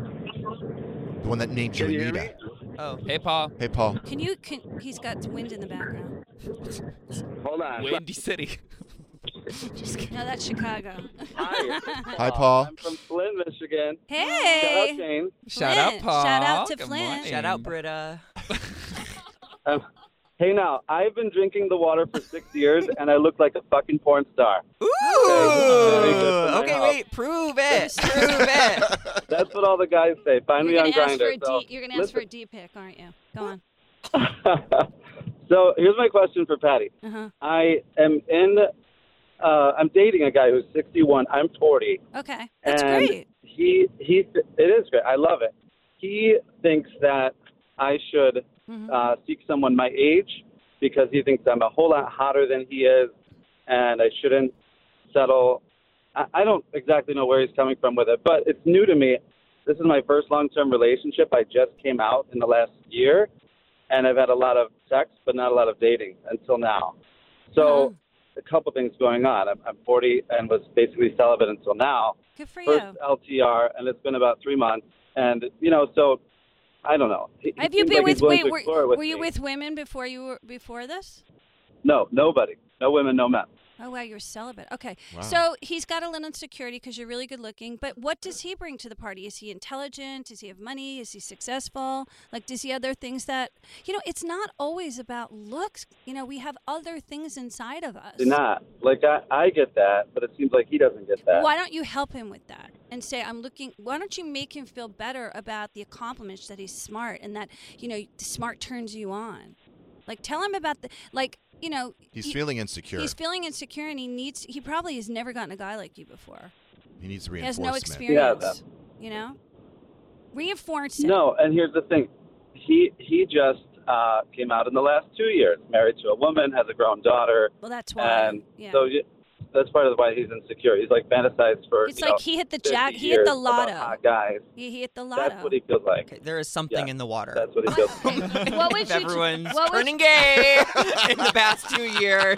[SPEAKER 9] The one that named you
[SPEAKER 11] Can you hear
[SPEAKER 9] Anita.
[SPEAKER 8] Oh,
[SPEAKER 11] hey Paul.
[SPEAKER 9] Hey Paul.
[SPEAKER 10] He's got wind in the background.
[SPEAKER 16] Hold on.
[SPEAKER 11] Windy City.
[SPEAKER 9] Just kidding.
[SPEAKER 10] No, that's Chicago.
[SPEAKER 16] Hi.
[SPEAKER 9] Hi, Paul.
[SPEAKER 16] I'm from Flint, Michigan.
[SPEAKER 10] Hey.
[SPEAKER 16] Shout out, Shane.
[SPEAKER 11] Shout out,
[SPEAKER 10] Flint.
[SPEAKER 11] Paul.
[SPEAKER 10] Shout out to
[SPEAKER 11] Good
[SPEAKER 10] Flint.
[SPEAKER 11] morning.
[SPEAKER 8] Shout out, Britta.
[SPEAKER 16] Hey, now, I've been drinking the water for 6 years, and I look like a fucking porn star.
[SPEAKER 8] Ooh. Okay, wait. Prove it. Prove it.
[SPEAKER 16] That's what all the guys say. Find me
[SPEAKER 10] You're
[SPEAKER 16] on
[SPEAKER 10] gonna ask for
[SPEAKER 16] Grindr.
[SPEAKER 10] a D. You're gonna ask for a D pic, aren't you? Go on.
[SPEAKER 16] So here's my question for Patty.
[SPEAKER 10] Uh-huh.
[SPEAKER 16] I am I'm dating a guy who's 61. I'm 40.
[SPEAKER 10] Okay, that's
[SPEAKER 16] and
[SPEAKER 10] great.
[SPEAKER 16] It is great. I love it. He thinks that I should seek someone my age because he thinks I'm a whole lot hotter than he is, and I shouldn't settle I don't exactly know where he's coming from with it, but it's new to me. This is my first long-term relationship. I just came out in the last year, and I've had a lot of sex, but not a lot of dating until now. So a couple things going on. I'm 40 and was basically celibate until now.
[SPEAKER 10] Good for
[SPEAKER 16] First
[SPEAKER 10] you.
[SPEAKER 16] LTR, and it's been about 3 months. And, so I don't know.
[SPEAKER 10] Have you been with, were you with women before before this?
[SPEAKER 16] No, nobody. No women, no men.
[SPEAKER 10] Oh, wow, you're celibate. Okay.
[SPEAKER 16] Wow.
[SPEAKER 10] So he's got a little insecurity because you're really good looking. But what does he bring to the party? Is he intelligent? Does he have money? Is he successful? Like, does he have other things that, it's not always about looks. We have other things inside of us.
[SPEAKER 16] Do not. Like, I get that, but it seems like he doesn't get that.
[SPEAKER 10] Why don't you help him with that and say, why don't you make him feel better about the accomplishments that he's smart and that, smart turns you on? Like, tell him about
[SPEAKER 9] he's feeling insecure.
[SPEAKER 10] He's feeling insecure, and he probably has never gotten a guy like you before.
[SPEAKER 9] He needs
[SPEAKER 10] He
[SPEAKER 9] reinforcement.
[SPEAKER 10] has no experience. Reinforce it.
[SPEAKER 16] No, and here's the thing. He just came out in the last 2 years, married to a woman, has a grown daughter.
[SPEAKER 10] Well, that's why.
[SPEAKER 16] And so that's part of why he's insecure. He's like fantasized for.
[SPEAKER 10] It's like he hit the he hit the lotto.
[SPEAKER 16] Hot guys.
[SPEAKER 10] He hit the lotto.
[SPEAKER 16] That's what he feels like.
[SPEAKER 8] Okay, there is something in the water.
[SPEAKER 16] That's what he feels like.
[SPEAKER 10] What would
[SPEAKER 8] If everyone's turning gay in the past 2 years.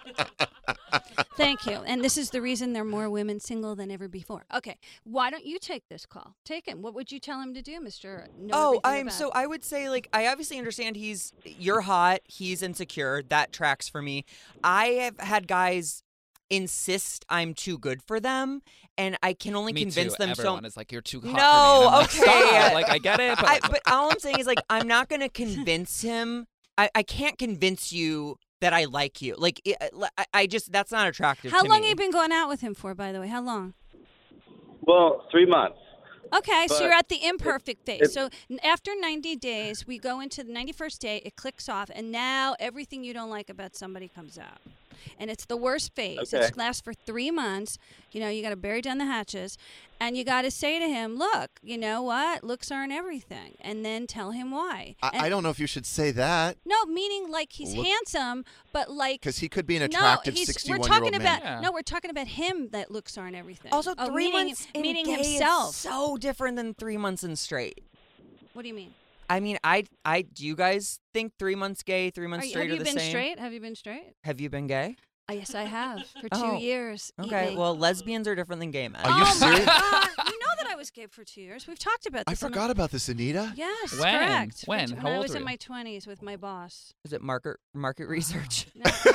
[SPEAKER 10] Thank you. And this is the reason there are more women single than ever before. Okay, why don't you take this call? Take him. What would you tell him to do, Mr.
[SPEAKER 8] I would say, I obviously understand you're hot, he's insecure. That tracks for me. I have had guys insist I'm too good for them, and I can only convince them.
[SPEAKER 11] Everyone is like, you're too hot
[SPEAKER 8] no,
[SPEAKER 11] for me.
[SPEAKER 8] okay.
[SPEAKER 11] Like, I get it,
[SPEAKER 8] but all I'm saying is, I'm not going to convince him. I can't convince you that I like you. Like, I just, that's not attractive to me.
[SPEAKER 10] How long have you been going out with him for, by the way? How long?
[SPEAKER 16] Well, 3 months.
[SPEAKER 10] Okay, so
[SPEAKER 16] But
[SPEAKER 10] you're at the imperfect phase. So after 90 days, we go into the 91st day, it clicks off, and now everything you don't like about somebody comes out. And it's the worst phase.
[SPEAKER 16] Okay.
[SPEAKER 10] It lasts for 3 months. You got to bury down the hatches. And you got to say to him, look, you know what? Looks aren't everything. And then tell him why.
[SPEAKER 9] I don't know if you should say that.
[SPEAKER 10] No, meaning like he's handsome, but like.
[SPEAKER 9] Because he could be an attractive 61-year-old man.
[SPEAKER 10] No, we're talking about him that looks aren't everything.
[SPEAKER 8] Also, 3 months in
[SPEAKER 10] meaning
[SPEAKER 8] gay
[SPEAKER 10] himself.
[SPEAKER 8] is so different than 3 months in straight.
[SPEAKER 10] What do you mean?
[SPEAKER 8] I mean, do you guys think 3 months gay, 3 months straight are the same?
[SPEAKER 10] Have you been straight? Have you been straight?
[SPEAKER 8] Have you been gay?
[SPEAKER 10] Yes, I have for 2 years.
[SPEAKER 8] Okay, well, lesbians are different than gay men.
[SPEAKER 9] Are you serious?
[SPEAKER 10] You know that I was gay for 2 years. We've talked about this.
[SPEAKER 9] I forgot about this, Anita.
[SPEAKER 10] Yes,
[SPEAKER 11] When?
[SPEAKER 10] correct.
[SPEAKER 11] When? How
[SPEAKER 10] I
[SPEAKER 11] old
[SPEAKER 10] was
[SPEAKER 11] were
[SPEAKER 10] in
[SPEAKER 11] you?
[SPEAKER 10] my 20s with my boss.
[SPEAKER 8] Is it market research?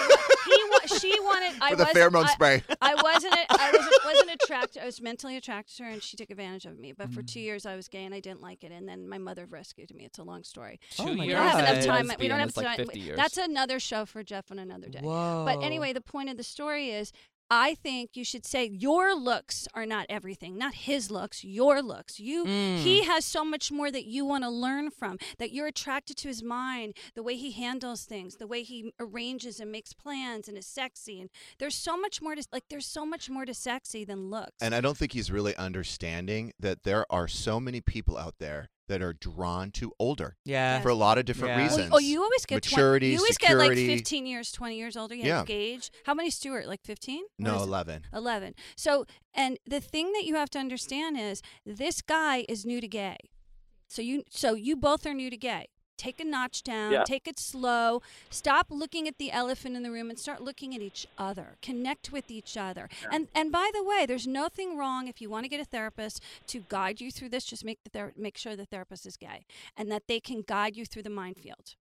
[SPEAKER 10] She wanted.
[SPEAKER 9] For the pheromone spray.
[SPEAKER 10] I wasn't attracted. I was mentally attracted to her, and she took advantage of me. But for 2 years, I was gay, and I didn't like it. And then my mother rescued me. It's a long story.
[SPEAKER 11] 2
[SPEAKER 10] We
[SPEAKER 11] years.
[SPEAKER 10] don't have enough
[SPEAKER 11] as
[SPEAKER 10] time.
[SPEAKER 11] a
[SPEAKER 10] We don't have
[SPEAKER 11] lesbian is like
[SPEAKER 10] time.
[SPEAKER 11] 50 years.
[SPEAKER 10] That's another show for Jeff on another day.
[SPEAKER 8] Whoa.
[SPEAKER 10] But anyway, the point of the story is, I think you should say your looks are not everything, not his looks, your looks. He has so much more that you want to learn from, that you're attracted to his mind, the way he handles things, the way he arranges and makes plans and is sexy. And there's so much more to sexy than looks.
[SPEAKER 9] And I don't think he's really understanding that there are so many people out there that are drawn to older.
[SPEAKER 8] Yeah.
[SPEAKER 9] For a lot of different reasons.
[SPEAKER 10] Oh, you always get
[SPEAKER 9] maturity,
[SPEAKER 10] you always
[SPEAKER 9] security.
[SPEAKER 10] get like 15 years, 20 years older. You have Gage. How many, Stuart? Like 15?
[SPEAKER 9] No, 11.
[SPEAKER 10] 11. So, and the thing that you have to understand is this guy is new to gay. So you both are new to gay. Take a notch down.
[SPEAKER 16] Yeah.
[SPEAKER 10] Take it slow. Stop looking at the elephant in the room and start looking at each other. Connect with each other.
[SPEAKER 16] Yeah.
[SPEAKER 10] And by the way, there's nothing wrong if you want to get a therapist to guide you through this. Just make sure the therapist is gay and that they can guide you through the minefield.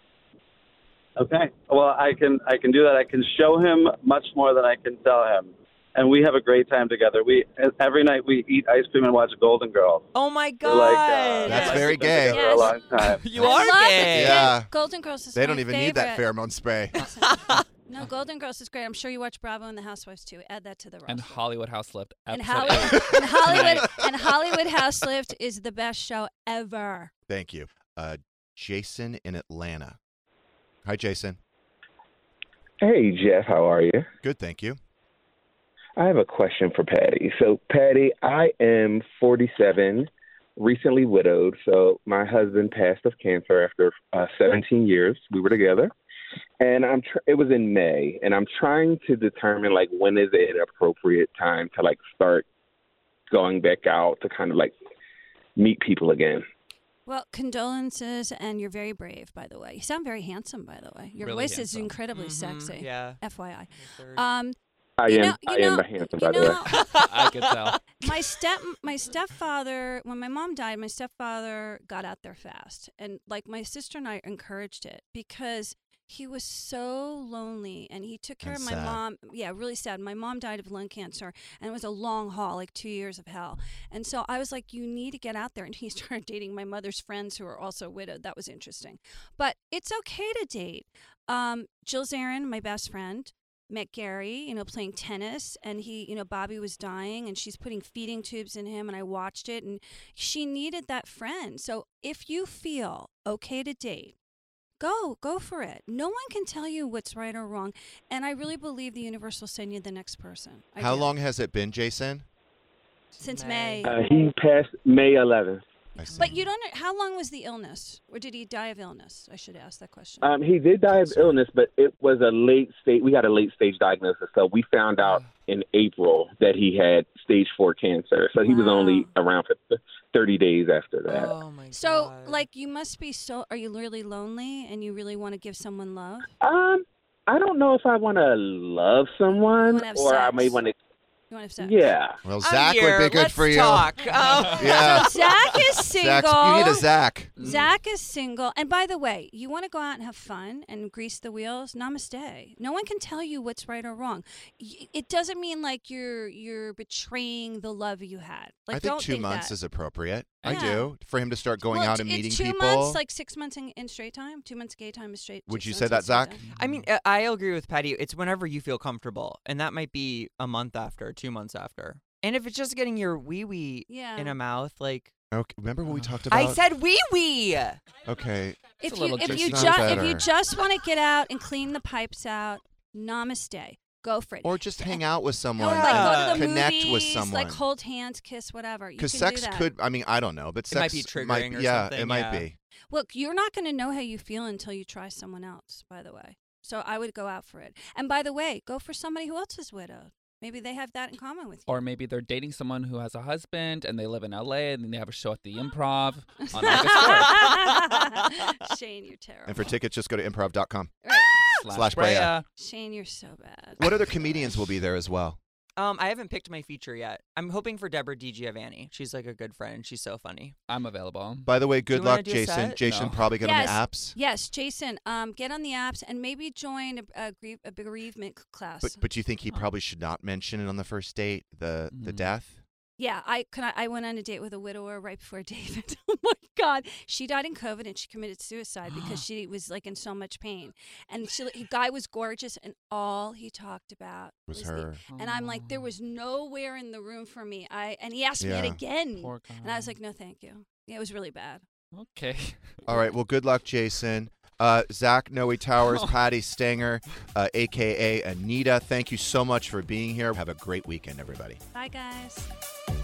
[SPEAKER 16] Okay. Well, I can do that. I can show him much more than I can tell him. And we have a great time together. Every night we eat ice cream and watch Golden Girls.
[SPEAKER 8] Oh my God.
[SPEAKER 16] We're
[SPEAKER 9] That's
[SPEAKER 16] like,
[SPEAKER 9] very gay.
[SPEAKER 16] For a long time.
[SPEAKER 8] You are gay.
[SPEAKER 9] Yeah.
[SPEAKER 10] Golden Girls is
[SPEAKER 9] They
[SPEAKER 10] my
[SPEAKER 9] don't even need that
[SPEAKER 10] favorite.
[SPEAKER 9] pheromone spray.
[SPEAKER 10] No, Golden Girls is great. I'm sure you watch Bravo and the Housewives too. Add that to the roster.
[SPEAKER 11] And Hollywood House Lift.
[SPEAKER 10] And
[SPEAKER 11] episode 8.
[SPEAKER 10] Hollywood House Lift is the best show ever.
[SPEAKER 9] Thank you. Jason in Atlanta. Hi, Jason.
[SPEAKER 17] Hey, Jeff. How are you?
[SPEAKER 9] Good, thank you.
[SPEAKER 17] I have a question for Patty. So, Patty, I am 47, recently widowed. So, my husband passed of cancer after 17 years. We were together. And it was in May, and I'm trying to determine like when is it an appropriate time to like start going back out to kind of like meet people again.
[SPEAKER 10] Well, condolences, and you're very brave, by the way. You sound very handsome, by the way. Your
[SPEAKER 11] Really
[SPEAKER 10] voice is incredibly sexy.
[SPEAKER 8] Yeah.
[SPEAKER 10] FYI.
[SPEAKER 17] I am handsome, by the way.
[SPEAKER 11] I could tell.
[SPEAKER 10] My stepfather, when my mom died, my stepfather got out there fast. And like my sister and I encouraged it because he was so lonely, and he took care of my mom. Yeah, really sad. My mom died of lung cancer, and it was a long haul, like 2 years of hell. And so I was like, you need to get out there. And he started dating my mother's friends who are also widowed. That was interesting. But it's okay to date. Jill Zarin, my best friend, met Gary, playing tennis, and he, Bobby was dying, and she's putting feeding tubes in him, and I watched it, and she needed that friend. So if you feel okay to date, go for it. No one can tell you what's right or wrong, and I really believe the universe will send you the next person.
[SPEAKER 9] How long has it been, Jason?
[SPEAKER 10] Since May.
[SPEAKER 17] He passed May 11th.
[SPEAKER 10] But you don't know, how long was the illness? Or did he die of illness? I should ask that question.
[SPEAKER 17] He did die of illness, but it was a late stage. We got a late stage diagnosis. So we found out in April that he had stage 4 cancer. So he was only around for 30 days after that.
[SPEAKER 8] Oh, my God.
[SPEAKER 10] So, you must be are you really lonely and you really want to give someone love?
[SPEAKER 17] I don't know if I want to love someone or I may want to.
[SPEAKER 10] You want to have sex?
[SPEAKER 17] Yeah.
[SPEAKER 9] Well, Zach would be good for you.
[SPEAKER 8] Talk.
[SPEAKER 9] Yeah.
[SPEAKER 10] So Zach is single.
[SPEAKER 9] You need a Zach.
[SPEAKER 10] Zach is single. And by the way, you want to go out and have fun and grease the wheels? Namaste. No one can tell you what's right or wrong. It doesn't mean like you're betraying the love you had. Like,
[SPEAKER 9] I think
[SPEAKER 10] don't
[SPEAKER 9] 2 months
[SPEAKER 10] that.
[SPEAKER 9] is appropriate.
[SPEAKER 10] Yeah.
[SPEAKER 9] I do. For him to start going out and meeting
[SPEAKER 10] 2
[SPEAKER 9] people.
[SPEAKER 10] 2 months, like 6 months in straight time. 2 months gay time is straight.
[SPEAKER 9] Would
[SPEAKER 10] 6
[SPEAKER 9] you
[SPEAKER 10] months
[SPEAKER 9] say that,
[SPEAKER 10] in straight
[SPEAKER 9] Zach?
[SPEAKER 10] time.
[SPEAKER 8] I mean, I agree with Patty. It's whenever you feel comfortable, and that might be a month after, 2 months after. And if it's just getting your wee-wee in a mouth, like...
[SPEAKER 9] Okay, remember what we talked about?
[SPEAKER 8] I said wee-wee!
[SPEAKER 9] Okay.
[SPEAKER 10] If you just want to get out and clean the pipes out, namaste. Go for it.
[SPEAKER 9] Or just hang out with someone.
[SPEAKER 10] Go to the
[SPEAKER 9] connect
[SPEAKER 10] movies,
[SPEAKER 9] with someone.
[SPEAKER 10] like hold hands, kiss, whatever.
[SPEAKER 9] Because sex could, I don't know, but
[SPEAKER 8] it might
[SPEAKER 9] sex
[SPEAKER 8] be triggering or
[SPEAKER 9] yeah,
[SPEAKER 8] something.
[SPEAKER 9] it might be.
[SPEAKER 10] Look, you're not going to know how you feel until you try someone else, by the way. So I would go out for it. And by the way, go for somebody who else is widowed. Maybe they have that in common with you.
[SPEAKER 11] Or maybe they're dating someone who has a husband and they live in LA and then they have a show at the Improv on August 4th.
[SPEAKER 10] Shane, you're terrible.
[SPEAKER 9] And for tickets, just go to improv.com.
[SPEAKER 10] Right.
[SPEAKER 9] /Brea.
[SPEAKER 10] Shane, you're so bad.
[SPEAKER 9] What other comedians will be there as well?
[SPEAKER 8] I haven't picked my feature yet. I'm hoping for Deborah DiGiovanni. She's like a good friend. She's so funny.
[SPEAKER 11] I'm available.
[SPEAKER 9] By the way, good luck,
[SPEAKER 8] do a
[SPEAKER 9] Jason.
[SPEAKER 8] set?
[SPEAKER 9] Jason probably get on the apps.
[SPEAKER 10] Yes, Jason, get on the apps and maybe join a bereavement class.
[SPEAKER 9] But do you think he probably should not mention it on the first date, the death?
[SPEAKER 10] Yeah, I went on a date with a widower right before David. Oh my God, she died in COVID and she committed suicide because she was like in so much pain. And the guy was gorgeous, and all he talked about was
[SPEAKER 9] her.
[SPEAKER 10] And I'm like, there was nowhere in the room for me. And he asked me it again, and I was like, no, thank you. Yeah, it was really bad.
[SPEAKER 11] Okay.
[SPEAKER 9] All right. Well, good luck, Jason. Zach Noe Towers, Patty Stanger, a.k.a. Anita, thank you so much for being here. Have a great weekend, everybody.
[SPEAKER 10] Bye, guys.